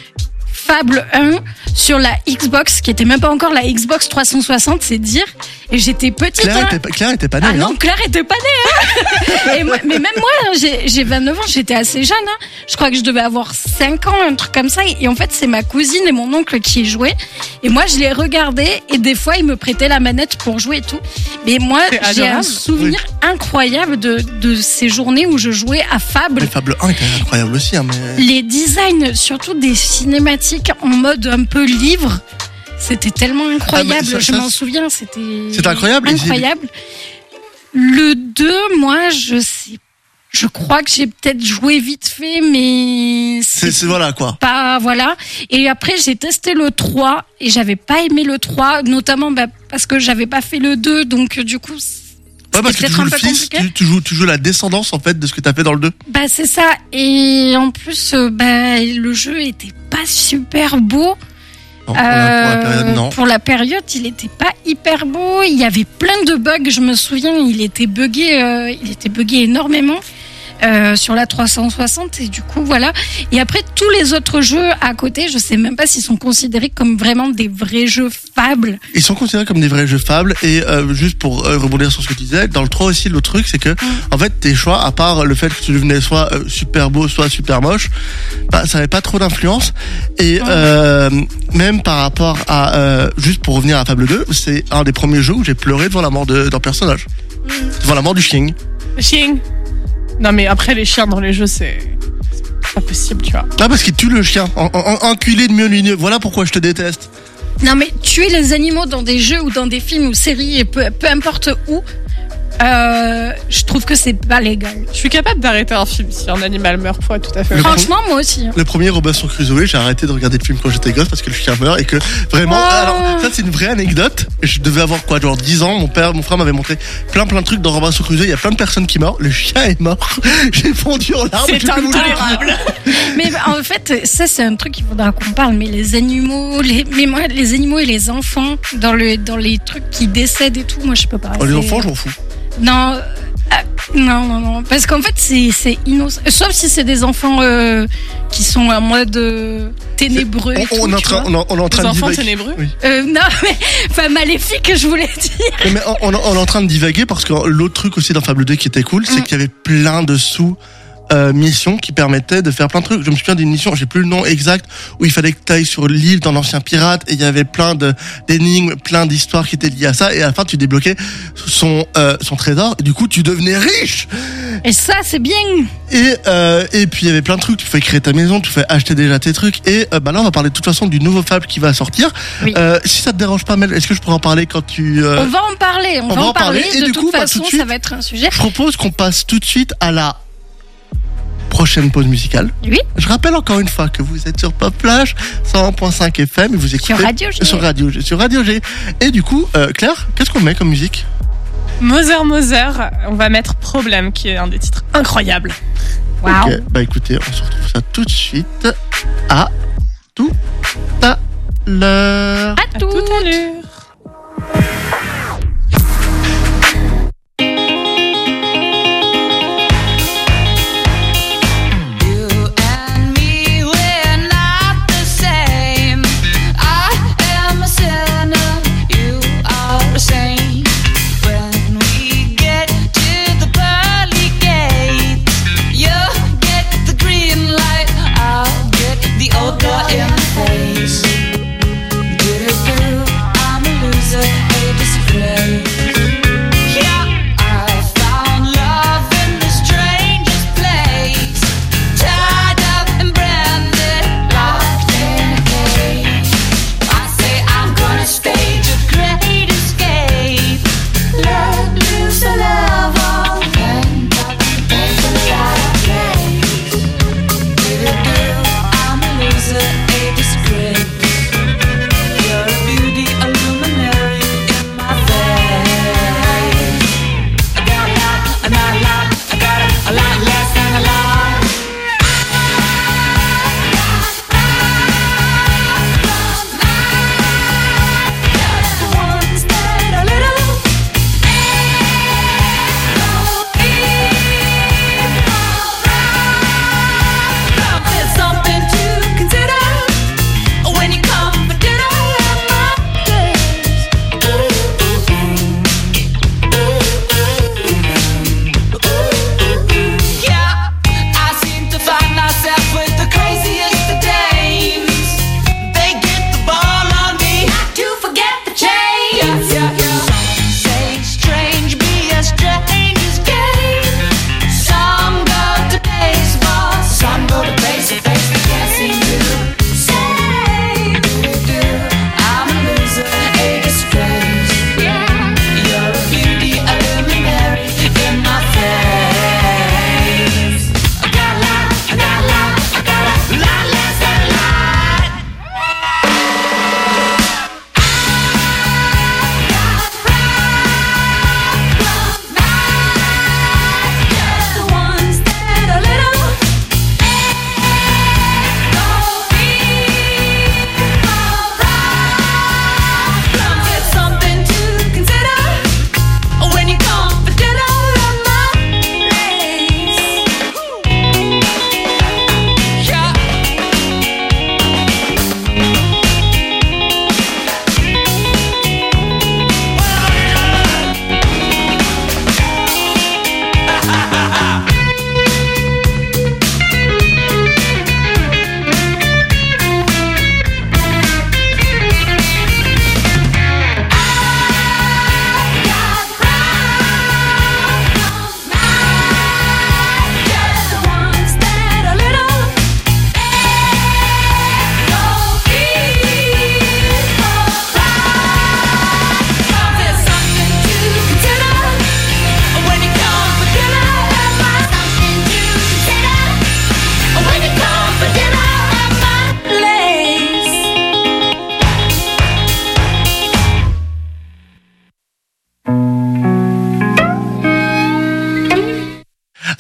Fable un sur la Xbox, qui était même pas encore la Xbox trois cent soixante, c'est dire. Et j'étais petite. Claire, hein. était, pas- Claire était pas née. Ah non, hein. Claire était pas née. Hein. Et moi, mais même moi, j'ai, j'ai vingt-neuf ans, j'étais assez jeune. Hein. Je crois que je devais avoir cinq ans, un truc comme ça. Et en fait, c'est ma cousine et mon oncle qui y jouaient. Et moi, je les regardais et des fois, ils me prêtaient la manette pour jouer et tout. Mais moi, C'est j'ai un adorable. souvenir incroyable de, de ces journées où je jouais à Fable. Mais Fable un était incroyable aussi. Hein, mais... Les designs, surtout des cinématiques en mode un peu livre, c'était tellement incroyable. Ah, mais ça- je ça, m'en souviens, c'était C'était incroyable. incroyable. Le deux, moi, je sais, je crois que j'ai peut-être joué vite fait, mais C'est, c'est voilà quoi. pas, voilà. Et après, j'ai testé le trois et j'avais pas aimé le trois, notamment bah, parce que j'avais pas fait le deux, donc euh, du coup, Ouais, parce que tu peut-être joues un le peu fils, compliqué. tu, tu joues, tu joues la descendance en fait de ce que t'as fait dans le deux. bah c'est ça. Et en plus, euh, bah, le jeu était pas super beau. Non, pour, la, pour la période, Euh, non. pour la période, il était pas hyper beau. Il y avait plein de bugs. Je me souviens, il était buggé, euh, il était buggé énormément euh, sur la trois cent soixante. Et du coup, voilà. Et après, tous les autres jeux à côté, je sais même pas s'ils sont considérés comme vraiment des vrais jeux Fable. Ils sont considérés comme des vrais jeux Fable et euh, juste pour euh, rebondir sur ce que tu disais, dans le trois aussi, le truc c'est que en fait tes choix, à part le fait que tu devenais soit euh, super beau, soit super moche, bah, ça avait pas trop d'influence et euh, même par rapport à euh, juste pour revenir à Fable deux, c'est un des premiers jeux où j'ai pleuré devant la mort de, d'un personnage, devant la mort du chien. Le chien. Non, mais après, les chiens dans les jeux, c'est c'est pas possible, tu vois. Ah parce qu'il tue le chien, en, en, en- enculé de mieux milieu. Voilà pourquoi je te déteste. Non, mais tuer les animaux dans des jeux ou dans des films ou séries, et peu, peu importe où, euh, je trouve que c'est pas légal. Je suis capable d'arrêter un film si un animal meurt, pour être tout à fait Le honnête. Franchement, moi aussi. hein. Le premier Robinson Crusoe, j'ai arrêté de regarder le film quand j'étais gosse parce que le chien meurt et que vraiment, Oh. alors ça c'est une vraie anecdote. Je devais avoir quoi, genre dix ans, mon père, mon frère m'avait montré plein plein de trucs dans Robinson Crusoe, il y a plein de personnes qui meurent, le chien est mort. J'ai fondu en larmes. C'est j'ai plus voulu le intolérable. Mais en fait, ça c'est un truc qu'il faudra qu'on parle. Mais les animaux, les, mais moi, les animaux et les enfants dans le dans les trucs qui décèdent et tout, moi je peux pas. Oh, les C'est- enfants, je m'en fous. Non. euh, non, non, non, parce qu'en fait c'est c'est innocent. Sauf si c'est des enfants euh, qui sont en mode euh, ténébreux. et On, on tout, est en tu train, vois. on, est- on est en train Les de enfants divaguer. ténébreux. Oui. Euh, non, mais enfin maléfique, je voulais dire. Mais on, on- on est en train de divaguer parce que l'autre truc aussi dans Fable deux qui était cool, c'est Mm. qu'il y avait plein de sous. Euh, missions qui permettaient de faire plein de trucs. Je me souviens d'une mission, j'ai plus le nom exact, où il fallait que tu ailles sur l'île d'un ancien pirate et il y avait plein de d'énigmes, plein d'histoires qui étaient liées à ça et à la fin tu débloquais son euh, son trésor et du coup tu devenais riche. Et ça c'est bien. Et euh, et puis il y avait plein de trucs, tu fais créer ta maison, tu fais acheter déjà tes trucs et euh, bah là on va parler de toute façon du nouveau Fable qui va sortir. Oui. Euh, si ça te dérange pas Mel, est-ce que je pourrais en parler quand tu euh, On va en parler, on, va en parler. et de du toute coup, bah, façon, tout de suite, ça va être un sujet. je propose qu'on passe tout de suite à la prochaine pause musicale. Oui. Je rappelle encore une fois que vous êtes sur Pop Flash cent un point cinq F M et vous écoutez Sur Radio G. sur Radio G. Sur Radio G. Et du coup, euh, Claire, qu'est-ce qu'on met comme musique? Mother Mother, on va mettre Problème, qui est un des titres incroyables. Waouh. Ok, bah écoutez, on se retrouve ça tout de suite à tout à l'heure. À À tout. tout à l'heure. You and me, we're not the same. I am a sinner, you are a saint. When we get to the pearly gates, you get the green light, I'll get the old door in the face. Get it through,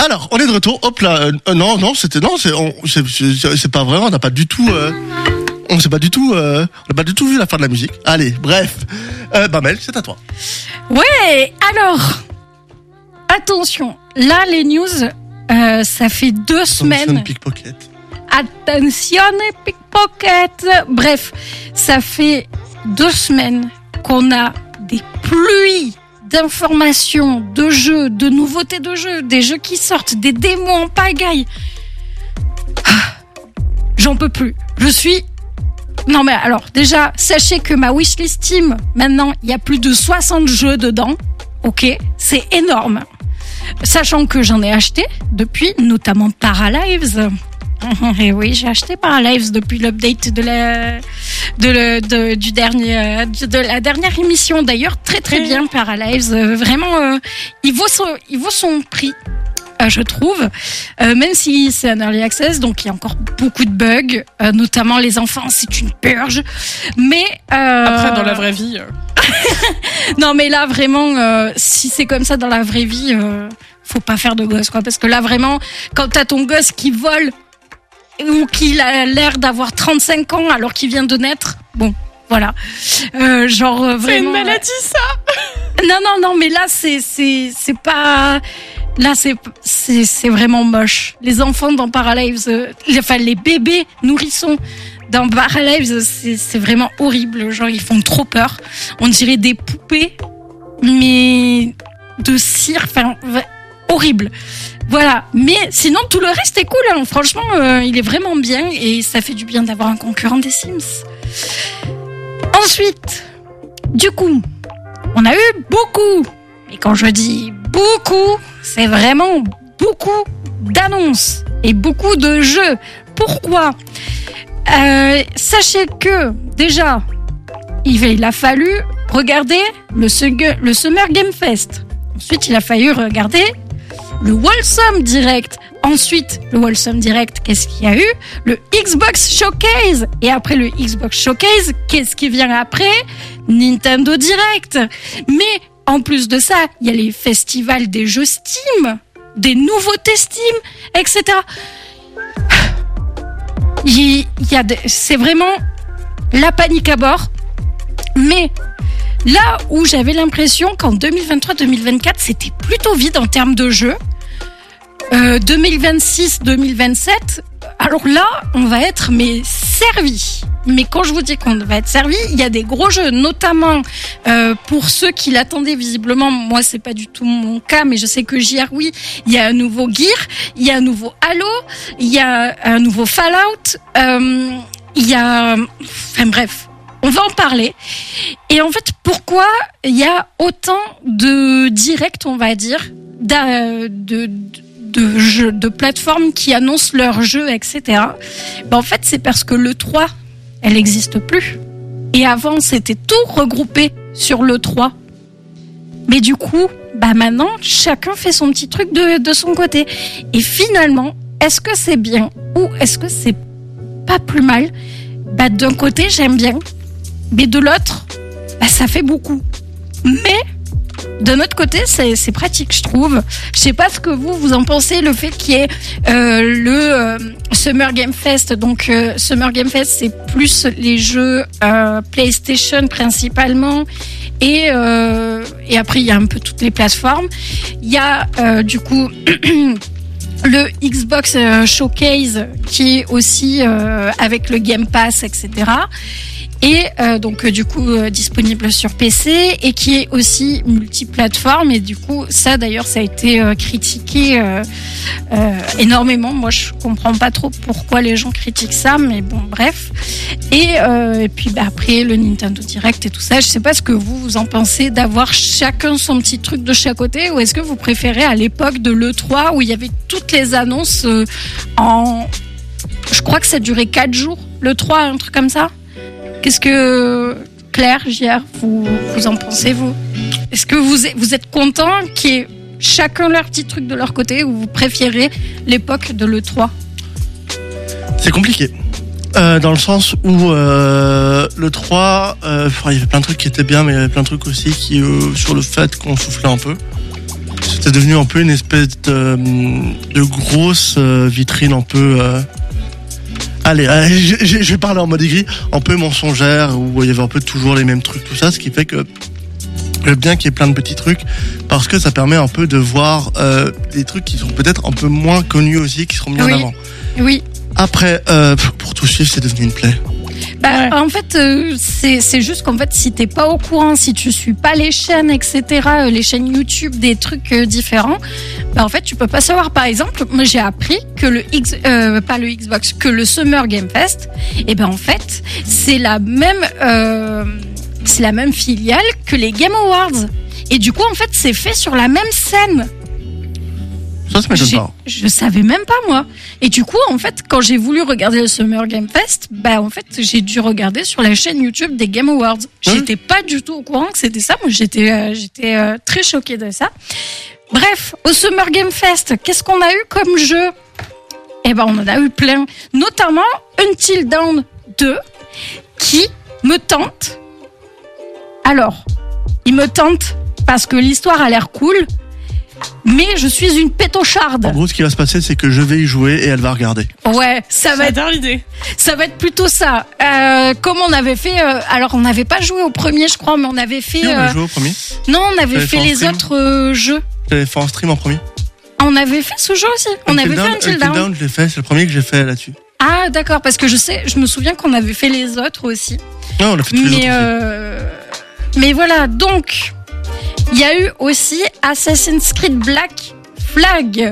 Alors, on est de retour. Hop là. Euh, euh, non, non, c'était non, c'est, on, c'est, c'est, c'est pas vrai. On n'a pas du tout. Euh, on s'est pas du tout. Euh, on n'a pas du tout vu la fin de la musique. Allez, bref. Euh, bah Mel, c'est à toi. Ouais, alors, attention, là les news, euh, ça fait deux semaines. Pickpocket. Attention, pickpocket. Bref, ça fait deux semaines qu'on a des pluies d'informations, de jeux, de nouveautés de jeux, des jeux qui sortent, des démos en pagaille. Ah, j'en peux plus. Je suis... Non mais alors, déjà, sachez que ma wishlist Steam, maintenant, il y a plus de soixante jeux dedans. Ok, c'est énorme. Sachant que j'en ai acheté depuis, notamment Paralives. Et oui, j'ai acheté Paralives depuis l'update de la, de le, de, du dernier, de la dernière émission. D'ailleurs, très très bien Paralives. Vraiment, euh, il vaut son, il vaut son prix. Euh, je trouve, euh, même si c'est un early access, donc il y a encore beaucoup de bugs, euh, notamment les enfants, c'est une purge. Mais euh... après, dans la vraie vie, euh... non, mais là vraiment, euh, si c'est comme ça dans la vraie vie, euh, faut pas faire de gosse, quoi, parce que là vraiment, quand t'as ton gosse qui vole ou qu'il a l'air d'avoir trente-cinq ans alors qu'il vient de naître, bon, voilà, euh, genre euh, vraiment. C'est une maladie, ça. Non, non, non, mais là c'est c'est c'est pas. Là, c'est, c'est, c'est vraiment moche. Les enfants dans Paralives, euh, les, enfin, les bébés nourrissons dans Paralives, c'est, c'est vraiment horrible. Genre, ils font trop peur. On dirait des poupées, mais de cire, enfin, horrible. Voilà. Mais sinon, tout le reste est cool, hein. Franchement, euh, il est vraiment bien et ça fait du bien d'avoir un concurrent des Sims. Ensuite, du coup, on a eu beaucoup. Et quand je dis beaucoup, c'est vraiment beaucoup d'annonces et beaucoup de jeux. Pourquoi ? euh, Sachez que, déjà, il a fallu regarder le, le Summer Game Fest. Ensuite, il a fallu regarder le Wholesome Direct. Ensuite, le Wholesome Direct, qu'est-ce qu'il y a eu ? Le Xbox Showcase. Et après le Xbox Showcase, qu'est-ce qui vient après ? Nintendo Direct. Mais en plus de ça, il y a les festivals des jeux Steam, des nouveautés Steam, et cetera. Il y a de, c'est vraiment la panique à bord. Mais là où j'avais l'impression qu'en deux mille vingt-trois deux mille vingt-quatre, c'était plutôt vide en termes de jeux, euh, deux mille vingt-six deux mille vingt-sept, alors là, on va être mais servi. Mais quand je vous dis qu'on va être servi, il y a des gros jeux, notamment euh, pour ceux qui l'attendaient visiblement. Moi, c'est pas du tout mon cas, mais je sais que J R, oui, il y a un nouveau Gear, il y a un nouveau Halo, il y a un nouveau Fallout, euh, il y a... Enfin bref, on va en parler. Et en fait, pourquoi il y a autant de directs, on va dire, de... de de jeux, de plateformes qui annoncent leurs jeux, et cetera. Ben, en fait, c'est parce que l'E trois, elle n'existe plus. Et avant, c'était tout regroupé sur l'E trois. Mais du coup, bah maintenant, chacun fait son petit truc de, de son côté. Et finalement, est-ce que c'est bien ou est-ce que c'est pas plus mal ? Bah, d'un côté, j'aime bien. Mais de l'autre, bah, ça fait beaucoup. Mais... d'un autre côté, c'est, c'est pratique, je trouve. Je sais pas ce que vous, vous en pensez, le fait qu'il y ait euh, le euh, Summer Game Fest. Donc, euh, Summer Game Fest, c'est plus les jeux euh, PlayStation principalement. Et, euh, et après, il y a un peu toutes les plateformes. Il y a, euh, du coup... le Xbox euh, Showcase qui est aussi euh, avec le Game Pass, et cetera. Et euh, donc euh, du coup euh, disponible sur P C et qui est aussi multiplateforme. Et du coup ça d'ailleurs ça a été euh, critiqué euh, euh, énormément. Moi je comprends pas trop pourquoi les gens critiquent ça, mais bon bref. Et, euh, et puis bah, après le Nintendo Direct et tout ça, je sais pas ce que vous vous en pensez d'avoir chacun son petit truc de chaque côté, ou est-ce que vous préférez à l'époque de l'E trois où il y avait toutes les annonces euh, en... Je crois que ça durait quatre jours, l'E trois, un truc comme ça. Qu'est-ce que, Claire, J R, vous, vous en pensez, vous ? Est-ce que vous, vous êtes content qu'il y ait chacun leur petit truc de leur côté, ou vous préférez l'époque de l'E trois ? C'est compliqué. Euh, dans le sens où euh, l'E trois, euh, il y avait plein de trucs qui étaient bien, mais il y avait plein de trucs aussi qui, euh, sur le fait qu'on soufflait un peu. c'est devenu un peu une espèce de, de grosse euh, vitrine un peu... Euh... Allez, allez je, je, je vais parler en mode aigri, un peu mensongère, où il y avait un peu toujours les mêmes trucs, tout ça, ce qui fait que j'aime bien qu'il y ait plein de petits trucs, parce que ça permet un peu de voir euh, des trucs qui sont peut-être un peu moins connus aussi, qui seront mis Oui. en avant. Oui. Après, euh, pour tout suivre, c'est devenu une plaie. Bah, en fait, euh, c'est c'est juste qu'en fait, si t'es pas au courant, si tu suis pas les chaînes, et cetera, euh, les chaînes YouTube, des trucs euh, différents, bah en fait, tu peux pas savoir. Par exemple, moi j'ai appris que le X, euh, pas le Xbox, que le Summer Game Fest, et ben en fait, c'est la même, euh, c'est la même filiale que les Game Awards. Et du coup, en fait, c'est fait sur la même scène. Ça, ça m'étonne J'ai- pas. Je savais même pas moi. Et du coup, en fait, quand j'ai voulu regarder le Summer Game Fest, bah en fait, j'ai dû regarder sur la chaîne YouTube des Game Awards. J'étais pas du tout au courant que c'était ça. Moi, j'étais, euh, j'étais euh, très choquée de ça. Bref, au Summer Game Fest, qu'est-ce qu'on a eu comme jeu ? Eh ben, on en a eu plein, notamment Until Dawn deux, qui me tente. Alors, il me tente parce que l'histoire a l'air cool. Mais je suis une pétocharde. En gros, ce qui va se passer, c'est que je vais y jouer et elle va regarder. Ouais, ça va être, J'adore l'idée. ça va être plutôt ça. Euh, comme on avait fait, euh, alors on n'avait pas joué au premier, je crois, mais on avait fait. Et on euh, a joué au premier. non, on avait J'avais fait fait en les stream. autres euh, jeux. J'avais fait en stream en premier. On avait fait ce jeu aussi. On avait fait Until Dawn. Dawn, je l'ai fait, c'est le premier que j'ai fait là-dessus. Ah, d'accord, parce que je sais, je me souviens qu'on avait fait les autres aussi. Non, on l'a fait tous les Mais autres aussi. euh, mais voilà, donc il y a eu aussi Assassin's Creed Black Flag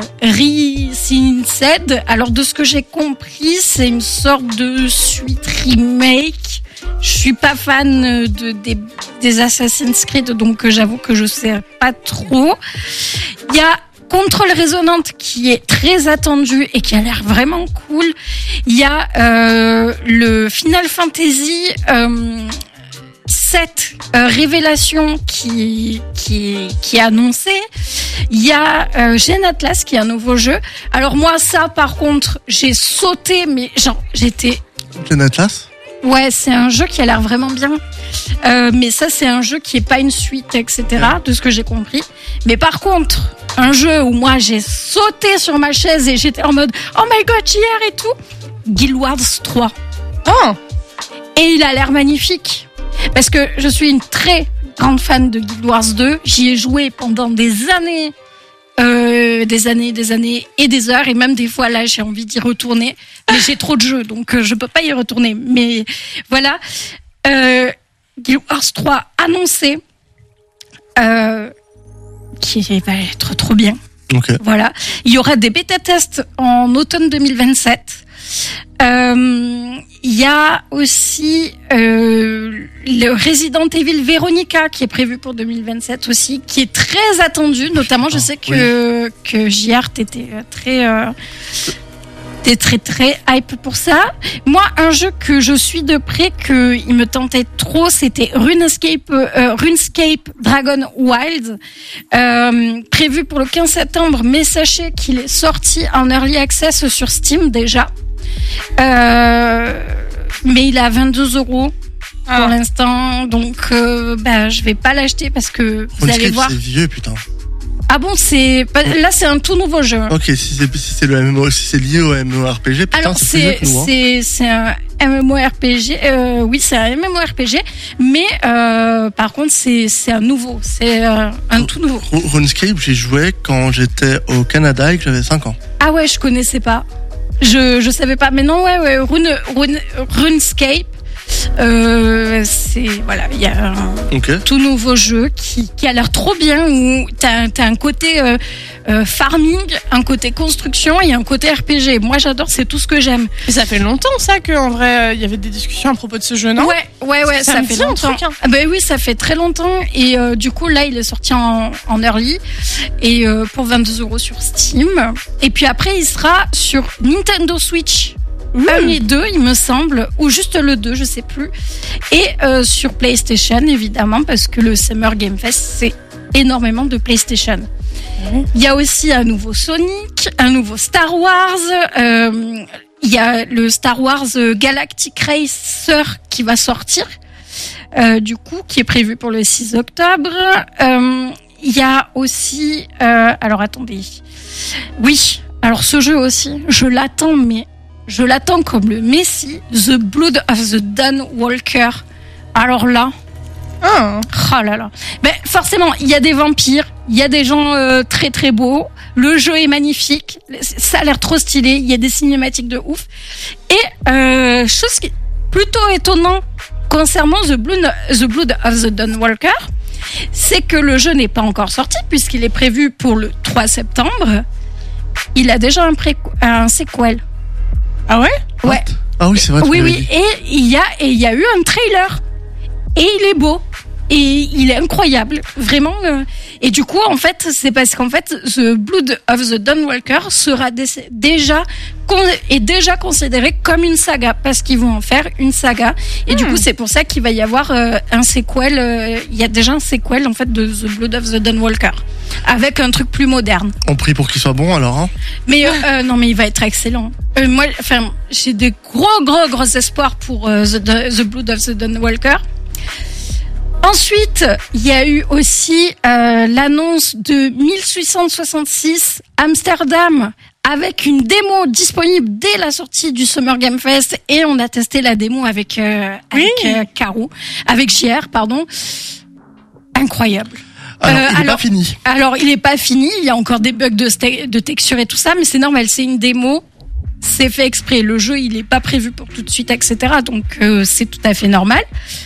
Resynced. Alors de ce que j'ai compris, c'est une sorte de suite remake. Je suis pas fan de des, des Assassin's Creed, donc euh, j'avoue que je sais pas trop. Il y a Control Résonante qui est très attendu et qui a l'air vraiment cool. Il y a euh, le Final Fantasy euh, sept euh, Révélation qui qui qui est annoncé. Il y a euh, Gen Atlas qui est un nouveau jeu. Alors moi ça par contre j'ai sauté mais genre j'étais Gen Atlas. ouais c'est un jeu qui a l'air vraiment bien. Euh, mais ça c'est un jeu qui est pas une suite et cetera de ce que j'ai compris. Mais par contre un jeu où moi j'ai sauté sur ma chaise et j'étais en mode oh my god j'y ai et tout. Guild Wars trois. Oh, Et il a l'air magnifique. Parce que je suis une très grande fan de Guild Wars deux. J'y ai joué pendant des années, euh, des années, des années et des heures. Et même des fois, là, j'ai envie d'y retourner. Mais j'ai trop de jeux, donc euh, je peux pas y retourner. Mais voilà. Euh, Guild Wars trois annoncé. Euh, qui va être trop bien. Ok. Voilà. Il y aura des bêta-tests en automne deux mille vingt-sept. Euh, il y a aussi euh, le Resident Evil Veronica qui est prévu pour deux mille vingt-sept aussi, qui est très attendu. Notamment, je sais que que J R était très euh, t'es très très hype pour ça. Moi, un jeu que je suis de près, que il me tentait trop, c'était RuneScape, euh, RuneScape Dragon Wild, euh, prévu pour le quinze septembre. Mais sachez qu'il est sorti en early access sur Steam déjà. Euh, mais il est à vingt-deux euros pour Ah. l'instant, donc euh, bah je vais pas l'acheter parce que vous allez RuneScape, voir. c'est vieux, putain. Ah bon, c'est pas- là c'est un tout nouveau jeu. Ok, si c'est si c'est le M M O, si c'est lié au MMORPG, putain, Alors c'est plus vieux c'est que nous, hein. c'est c'est un MMORPG, euh, oui c'est un MMORPG, mais euh, par contre c'est c'est un nouveau, c'est euh, un tout nouveau. Ru- RuneScape, j'y jouais quand j'étais au Canada et que j'avais cinq ans. Ah ouais, je connaissais pas, je je savais pas, mais non ouais ouais Rune, Rune, RuneScape, euh, c'est voilà il y a un Ok. tout nouveau jeu qui, qui a l'air trop bien, où t'as as un côté euh, euh, farming, un côté construction et un côté R P G. Moi j'adore, c'est tout ce que j'aime. mais ça fait longtemps ça qu'en vrai il y avait des discussions à propos de ce jeu, non? Ouais, ouais, ouais, Ça ça, me fait dit un longtemps. truc, hein. Ah bah oui, ça fait très longtemps. Et euh, du coup, là, il est sorti en, en early et euh, pour vingt-deux euros sur Steam. Et puis après, il sera sur Nintendo Switch. Un et deux, il me semble, ou juste le deux, je sais plus. Et euh, sur PlayStation, évidemment, parce que le Summer Game Fest, c'est énormément de PlayStation. Il y a aussi un nouveau Sonic, un nouveau Star Wars. euh, Il y a le Star Wars Galactic Racer qui va sortir, euh, du coup, qui est prévu pour le six octobre. Euh, il y a aussi, euh, alors attendez, oui, alors ce jeu aussi, je l'attends, mais je l'attends comme le Messi, The Blood of the Dawn Walker. Alors là, Ah. oh là là, ben forcément, il y a des vampires, il y a des gens euh, très très beaux, le jeu est magnifique, ça a l'air trop stylé, il y a des cinématiques de ouf, et euh, chose qui est plutôt étonnant concernant The Blood, The Blood of the Dawn Walker, c'est que le jeu n'est pas encore sorti puisqu'il est prévu pour le trois septembre. Il a déjà un, pré- un sequel. Ah ouais? Ouais. Ah oui, c'est vrai. tu Oui, m'avais oui. dit. Et il y a, et il y a eu un trailer. Et il est beau. Et il est incroyable. Vraiment. euh, Et du coup, en fait, c'est parce qu'en fait, The Blood of the Dawn Walker sera dé- déjà, con- est déjà considéré comme une saga. Parce qu'ils vont en faire une saga. Et du coup, c'est pour ça qu'il va y avoir euh, un sequel. euh, Il y a déjà un sequel, en fait, de The Blood of the Dawn Walker. Avec un truc plus moderne. On prie pour qu'il soit bon alors. Hein. Mais euh, euh, non, mais il va être excellent. Euh, moi, enfin, j'ai des gros, gros, gros espoirs pour euh, the, the Blood of the Dawn Walker. Ensuite, il y a eu aussi euh, l'annonce de mille huit cent soixante-six Amsterdam avec une démo disponible dès la sortie du Summer Game Fest et on a testé la démo avec euh, avec Oui. euh, Caro, avec J R, pardon. Incroyable. Alors, Euh, il est alors- pas fini. Alors, il est pas fini, il y a encore des bugs de, ste- de texture et tout ça, mais c'est normal, c'est une démo, c'est fait exprès. Le jeu, il est pas prévu pour tout de suite, et cetera. Donc, euh, c'est tout à fait normal.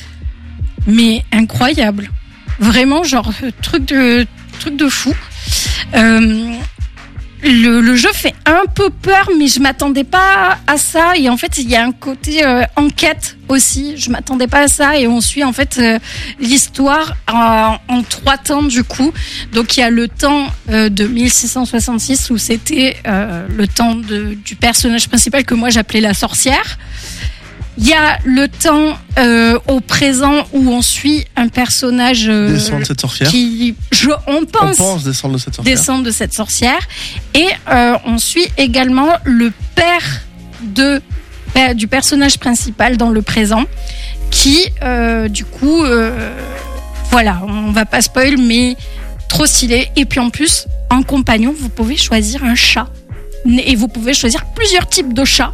Mais incroyable. Vraiment, genre, euh, truc de, truc de fou. Euh, le, le jeu fait un peu peur, mais je m'attendais pas à ça. Et en fait, il y a un côté euh, enquête aussi. Je m'attendais pas à ça. Et on suit en fait euh, l'histoire en, en trois temps du coup. Donc il y a le temps euh, de mille six cent soixante-six où c'était euh, le temps de, du personnage principal que moi j'appelais la sorcière. Il y a le temps euh, au présent où on suit un personnage euh, Descendre de cette sorcière. qui, je, on On pense, pense descendre de cette sorcière. descendre de cette sorcière. Et euh, on suit également le père de, père du personnage principal dans le présent, qui, euh, du coup, euh, voilà, on va pas spoil, mais trop stylé. Et puis en plus, en compagnon, vous pouvez choisir un chat. Et vous pouvez choisir plusieurs types de chats.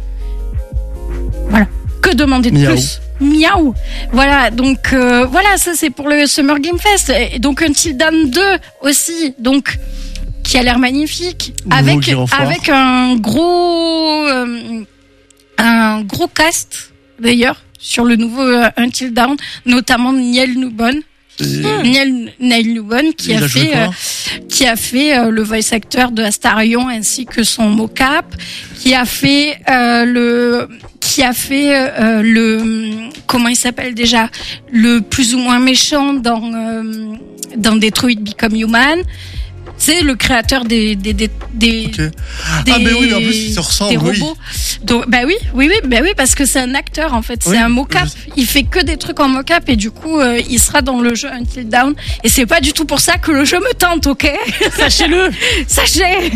Voilà. Que demander de Miaou. plus? Miaou. Voilà, donc euh, voilà, ça c'est pour le Summer Game Fest. Et donc Until Dawn deux aussi, donc qui a l'air magnifique, Nouveau avec gyrophare. avec un gros euh, un gros cast d'ailleurs sur le nouveau euh, Until Dawn, notamment Niall Newbon. Et- Niall, Niall Newbon qui Il a, a joué fait quoi euh, qui a fait euh, le voice actor de Astarion ainsi que son mocap, qui a fait euh, le qui a fait euh, le comment il s'appelle déjà, le plus ou moins méchant dans euh, dans Detroit Become Human. C'est le créateur des des des, des Ok. des, Ah, mais oui, mais en plus, il se ressemble, des oui. robots. Donc, bah oui, oui, oui, bah oui, parce que c'est un acteur en fait, c'est Oui, un mocap. je- Il fait que des trucs en mocap et du coup, euh, il sera dans le jeu Until Dawn. Et c'est pas du tout pour ça que le jeu me tente, ok? Sachez-le. Sachez.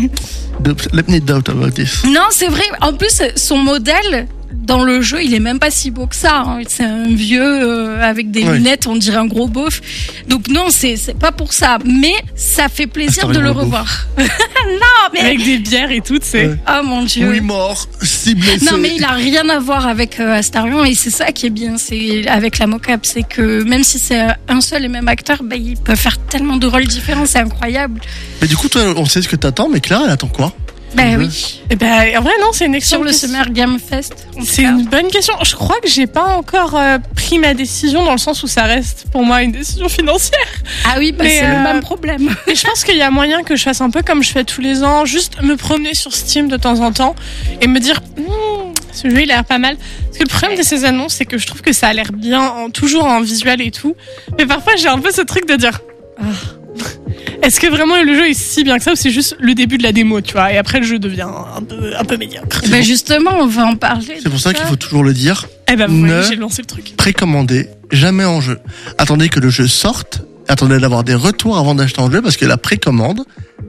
Let me doubt about this. Non, c'est vrai. En plus, son modèle dans le jeu, il est même pas si beau que ça. hein. C'est un vieux euh, avec des Ouais. lunettes, on dirait un gros beauf. Donc non, c'est c'est pas pour ça. Mais ça fait plaisir Astarion de le le beauf. revoir. non, mais Avec des bières et tout, tu sais. Ouais. oh mon dieu. Oui, mort, si blessé. Non mais il a rien à voir avec euh, Astarion et c'est ça qui est bien, c'est avec la mocap, c'est que même si c'est un seul et même acteur, bah, il peut faire tellement de rôles différents, c'est incroyable. Mais du coup, toi, on sait ce que t'attends, mais Clara, elle attend quoi? Bah Ouais. oui. Et ben, en vrai, non, c'est une Sur excellente le question. Summer Game Fest. en tout C'est cas. une bonne question. Je crois que j'ai pas encore euh, pris ma décision dans le sens où ça reste pour moi une décision financière. Ah oui, bah, Mais, c'est euh, le même problème. Et je pense qu'il y a moyen que je fasse un peu comme je fais tous les ans, juste me promener sur Steam de temps en temps et me dire, Hmm, ce jeu il a l'air pas mal. Parce que le problème de ces annonces, c'est que je trouve que ça a l'air bien, en, toujours en visuel et tout. Mais parfois j'ai un peu ce truc de dire, ah, est-ce que vraiment le jeu est si bien que ça ou c'est juste le début de la démo, tu vois, et après le jeu devient un peu, un peu médiocre. Bah justement, on va en parler. C'est de pour ça qu'il faut toujours le dire. Eh ben, vous Ne- voyez, j'ai lancé le truc. Précommandez, jamais en jeu. Attendez que le jeu sorte. Attendez d'avoir des retours avant d'acheter en jeu parce que la précommande,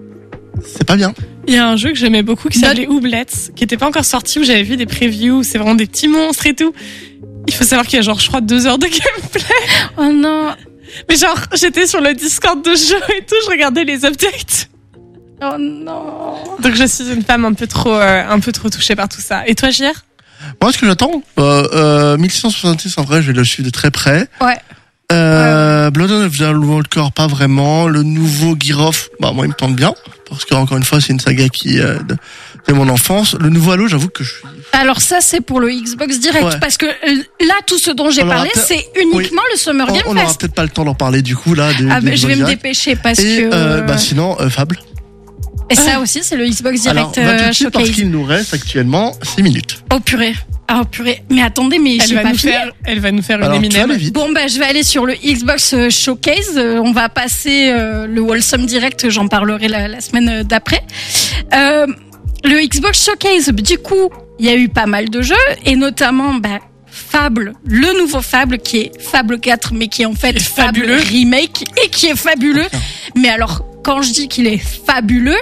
c'est pas bien. Il y a un jeu que j'aimais beaucoup qui Not- s'appelait Ooblets, qui était pas encore sorti, où j'avais vu des previews, où c'est vraiment des petits monstres et tout. Il faut savoir qu'il y a genre, je crois, deux heures de gameplay. Oh non. Mais genre, j'étais sur le Discord de jeu et tout, je regardais les updates. Oh non. Donc je suis une femme un peu trop, euh, un peu trop touchée par tout ça. Et toi, J R? Moi, ce que j'attends, euh, euh, mille six cent soixante-six, en vrai, je vais le suivre de très près. Ouais. Euh, ouais. Blood of the Walker, pas vraiment. Le nouveau Gear of, bah, moi, il me tente bien. Parce que, encore une fois, c'est une saga qui, euh, de, de mon enfance. Le nouveau Halo, j'avoue que je suis... Alors ça, c'est pour le Xbox Direct. Ouais. Parce que euh, là, tout ce dont j'ai On aura parlé, peut-être- c'est uniquement le Summer On, Game on aura Fest. peut-être pas le temps d'en parler, du coup, là. De, Ah, de mais je vais Xbox me Direct. dépêcher parce Et, que... euh, bah, sinon, euh, Fable. Et ça aussi, c'est le Xbox Alors, Direct on va tout euh, de suite parce Showcase. qu'il nous reste actuellement six minutes. Oh purée. Oh purée. Mais attendez, mais Elle j'ai va pas nous fini. faire, elle va nous faire une Alors, tu vas Eminem. aller vite. Bon, bah, je vais aller sur le Xbox euh, Showcase. Euh, on va passer euh, le Wholesome Direct. J'en parlerai la, la semaine d'après. Euh, le Xbox Showcase, du coup, il y a eu pas mal de jeux et notamment, bah, Fable, le nouveau Fable qui est Fable quatre, mais qui est en fait Est Fable fabuleux. Remake et qui est fabuleux. Mais alors, quand je dis qu'il est fabuleux,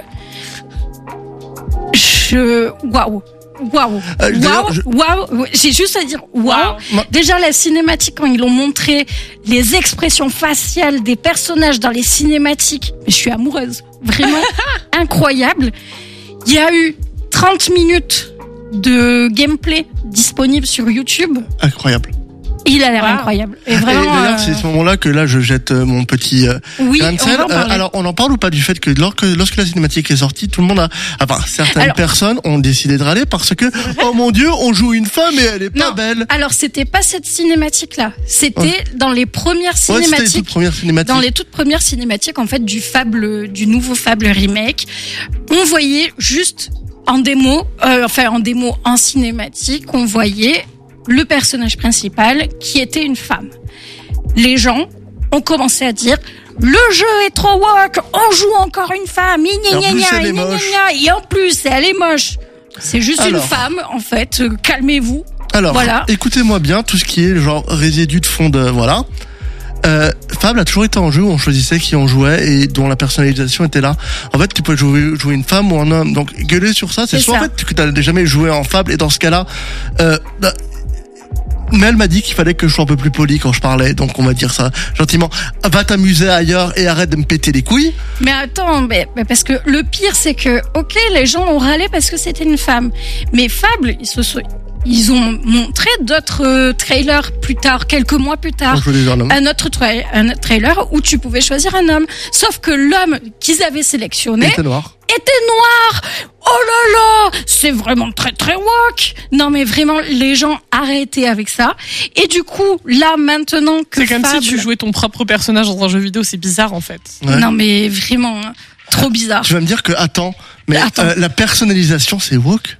je, waouh. Waouh, Euh, d'ailleurs, waouh, je- waouh, j'ai juste à dire waouh. Waouh. Déjà la cinématique quand ils l'ont montré, les expressions faciales des personnages dans les cinématiques, mais je suis amoureuse, vraiment incroyable. Il y a eu trente minutes de gameplay disponible sur YouTube. Incroyable. Il a l'air Wow. incroyable. Et Et vraiment. d'ailleurs, euh, c'est à ce moment-là que là, je jette euh, mon petit euh, oui, grain de on sel. va en Euh, parler. alors, on en parle ou pas du fait que lorsque, lorsque la cinématique est sortie, tout le monde a, enfin, certaines Alors- personnes ont décidé de râler parce que, oh mon Dieu, on joue une femme et elle est pas Non. belle. Alors c'était pas cette cinématique là, c'était Ouais. dans les premières Ouais, c'était les cinématiques. toutes premières cinématiques. Dans les toutes premières cinématiques en fait du Fable, du nouveau Fable remake, on voyait juste en démo, euh, enfin en démo en cinématique, on voyait le personnage principal qui était une femme. Les gens ont commencé à dire le jeu est trop woke, on joue encore une femme, gna, Et en gna, plus, gna, elle est gna, gna, moche. gna. Et en plus elle est moche. C'est juste une Alors. femme en fait, euh, calmez-vous. Alors, Voilà. écoutez-moi bien, tout ce qui est genre résidu de fond de, voilà. Euh, Fable a toujours été un jeu où on choisissait qui on jouait et dont la personnalisation était là. En fait, tu peux jouer, jouer une femme ou un homme. Donc, gueuler sur ça, c'est C'est soit ça. en fait que t'as jamais joué en Fable et dans ce cas-là, euh, bah, Mel m'a dit qu'il fallait que je sois un peu plus poli quand je parlais, donc on va dire ça gentiment. Va t'amuser ailleurs et arrête de me péter les couilles. Mais attends, mais, mais parce que le pire, c'est que, ok, les gens ont râlé parce que c'était une femme. Mais Fable, ils se sont, ils ont montré d'autres euh, trailers plus tard, quelques mois plus tard. On joue des hommes. Un autre, tra- un autre trailer où tu pouvais choisir un homme. Sauf que l'homme qu'ils avaient sélectionné Il était noir. était noir. Oh là là, c'est vraiment très très woke. Non mais vraiment, les gens arrêtez avec ça. Et du coup, là maintenant que C'est comme Fable... si tu jouais ton propre personnage dans un jeu vidéo, c'est bizarre en fait. Ouais. Non mais vraiment, hein, trop bizarre. Tu vas me dire que, attends, mais Attends. euh, la personnalisation, c'est woke.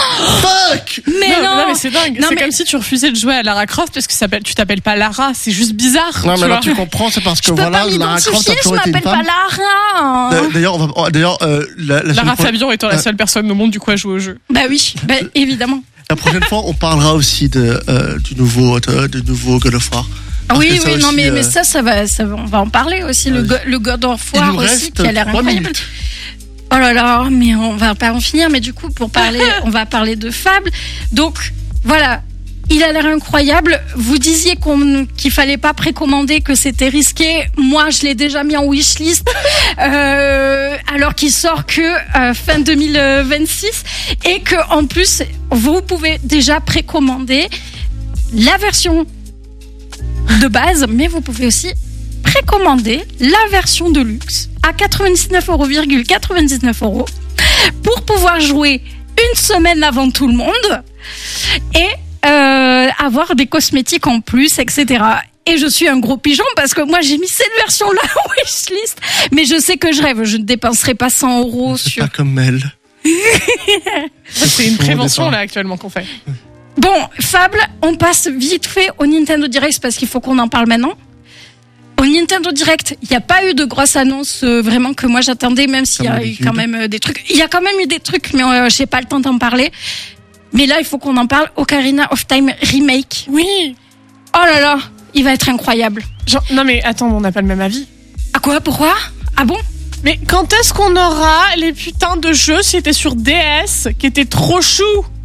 Fuck! Mais non, non, mais c'est dingue. Non, C'est mais- comme si tu refusais de jouer à Lara Croft parce que ça s'appelle- tu t'appelles pas Lara. C'est juste bizarre. Non, tu mais là, vois. tu comprends, c'est parce que je peux voilà, pas Lara Croft a m'identifier, je toujours été une m'appelle femme. pas Lara. D'a- D'ailleurs, on va, d'ailleurs, euh, la, la semaine Lara pro- Fabian étant la Euh, seule personne au monde du coup à jouer au jeu. Bah oui, bah évidemment. La prochaine fois, on parlera aussi de, euh, du nouveau, de, du nouveau God of War. Parce Oui, que ça oui, non, aussi, mais, euh, mais ça, ça va, ça va, on va en parler aussi. Le, Ouais. go- le God of il War nous aussi, reste qui a l'air trois incroyable. minutes. Oh là là, mais on va pas en finir. Mais du coup, pour parler, on va parler de Fable. Donc, voilà. Il a l'air incroyable. Vous disiez qu'on, qu'il fallait pas précommander, que c'était risqué. Moi, je l'ai déjà mis en wishlist, euh, alors qu'il sort que euh, fin deux mille vingt-six et que en plus, vous pouvez déjà précommander la version de base, mais vous pouvez aussi précommander la version de luxe à quatre-vingt-dix-neuf euros, quatre-vingt-dix-neuf euros pour pouvoir jouer une semaine avant tout le monde et euh, avoir des cosmétiques en plus, et cetera. Et je suis un gros pigeon parce que moi j'ai mis cette version-là en wishlist, mais je sais que je rêve, je ne dépenserai pas cent euros C'est sur... pas comme elle. C'est une Son prévention départ. là actuellement qu'on fait. Bon, Fable, on passe vite fait au Nintendo Direct parce qu'il faut qu'on en parle maintenant. Au Nintendo Direct, il n'y a pas eu de grosses annonces euh, vraiment que moi j'attendais, même s'il y Comme a eu d'habitude. quand même euh, des trucs. Il y a quand même eu des trucs, mais euh, j'ai pas le temps d'en parler. Mais là, il faut qu'on en parle. Ocarina of Time Remake. Oui. Oh là là, il va être incroyable. Genre, non mais attends, on n'a pas le même avis. À quoi? Pourquoi? Ah bon? Mais quand est-ce qu'on aura les putains de jeux qui étaient sur D S qui étaient trop choux?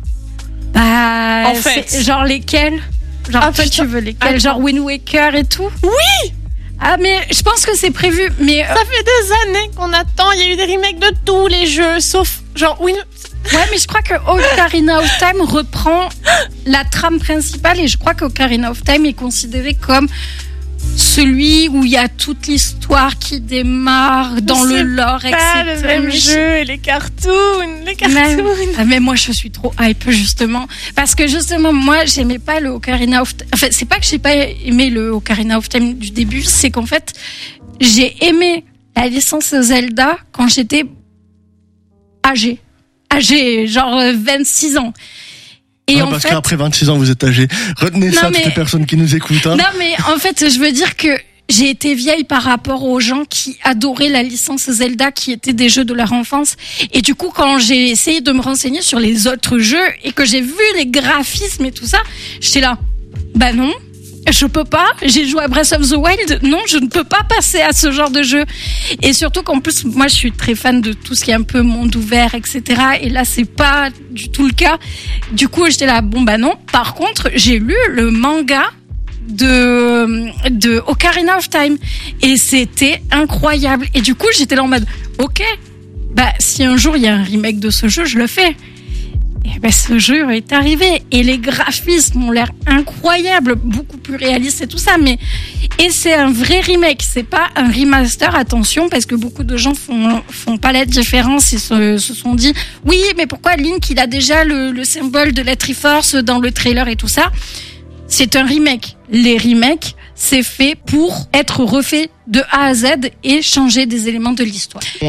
Bah, En fait. c'est genre lesquels? Genre, Ah, toi, putain. tu veux lesquels? Attends. Genre Wind Waker et tout? Oui. Ah, mais je pense que c'est prévu. Mais euh, Ça fait des années qu'on attend. Il y a eu des remakes de tous les jeux, sauf genre oui. ouais, mais je crois que Ocarina of Time reprend la trame principale et je crois que Ocarina of Time est considéré comme celui où il y a toute l'histoire qui démarre dans le lore, et cetera. Pas le même Mais je- jeu et les cartoons, les Mais, cartoons. ah, mais moi je suis trop hype justement parce que justement moi j'aimais pas le Ocarina of Time. Enfin c'est pas que j'ai pas aimé le Ocarina of Time du début, c'est qu'en fait j'ai aimé la licence Zelda quand j'étais âgée, âgée genre euh, vingt-six ans. Et Ah, en parce fait, qu'après vingt-six ans, vous êtes âgé. Retenez Non, ça, mais- toutes les personnes qui nous écoutent. Hein. non mais en fait je veux dire que j'ai été vieille par rapport aux gens qui adoraient la licence Zelda, qui étaient des jeux de leur enfance. Et du coup, quand j'ai essayé de me renseigner sur les autres jeux et que j'ai vu les graphismes et tout ça, j'étais là, bah non, je peux pas. J'ai joué à Breath of the Wild, non, je ne peux pas passer à ce genre de jeu. Et surtout qu'en plus, moi, je suis très fan de tout ce qui est un peu monde ouvert, et cetera. Et là, c'est pas du tout le cas. Du coup, j'étais là, bon bah non. Par contre, j'ai lu le manga de de Ocarina of Time et c'était incroyable. Et du coup, j'étais là en mode, ok, bah si un jour il y a un remake de ce jeu, je le fais. Et ben ce jeu est arrivé et les graphismes ont l'air incroyables, beaucoup plus réalistes et tout ça. Mais et c'est un vrai remake, c'est pas un remaster. Attention, parce que beaucoup de gens font font pas la différence et se, se sont dit, oui, mais pourquoi Link il a déjà le, le symbole de la Triforce dans le trailer et tout ça. C'est un remake. Les remakes, c'est fait pour être refait de A à Z et changer des éléments de l'histoire.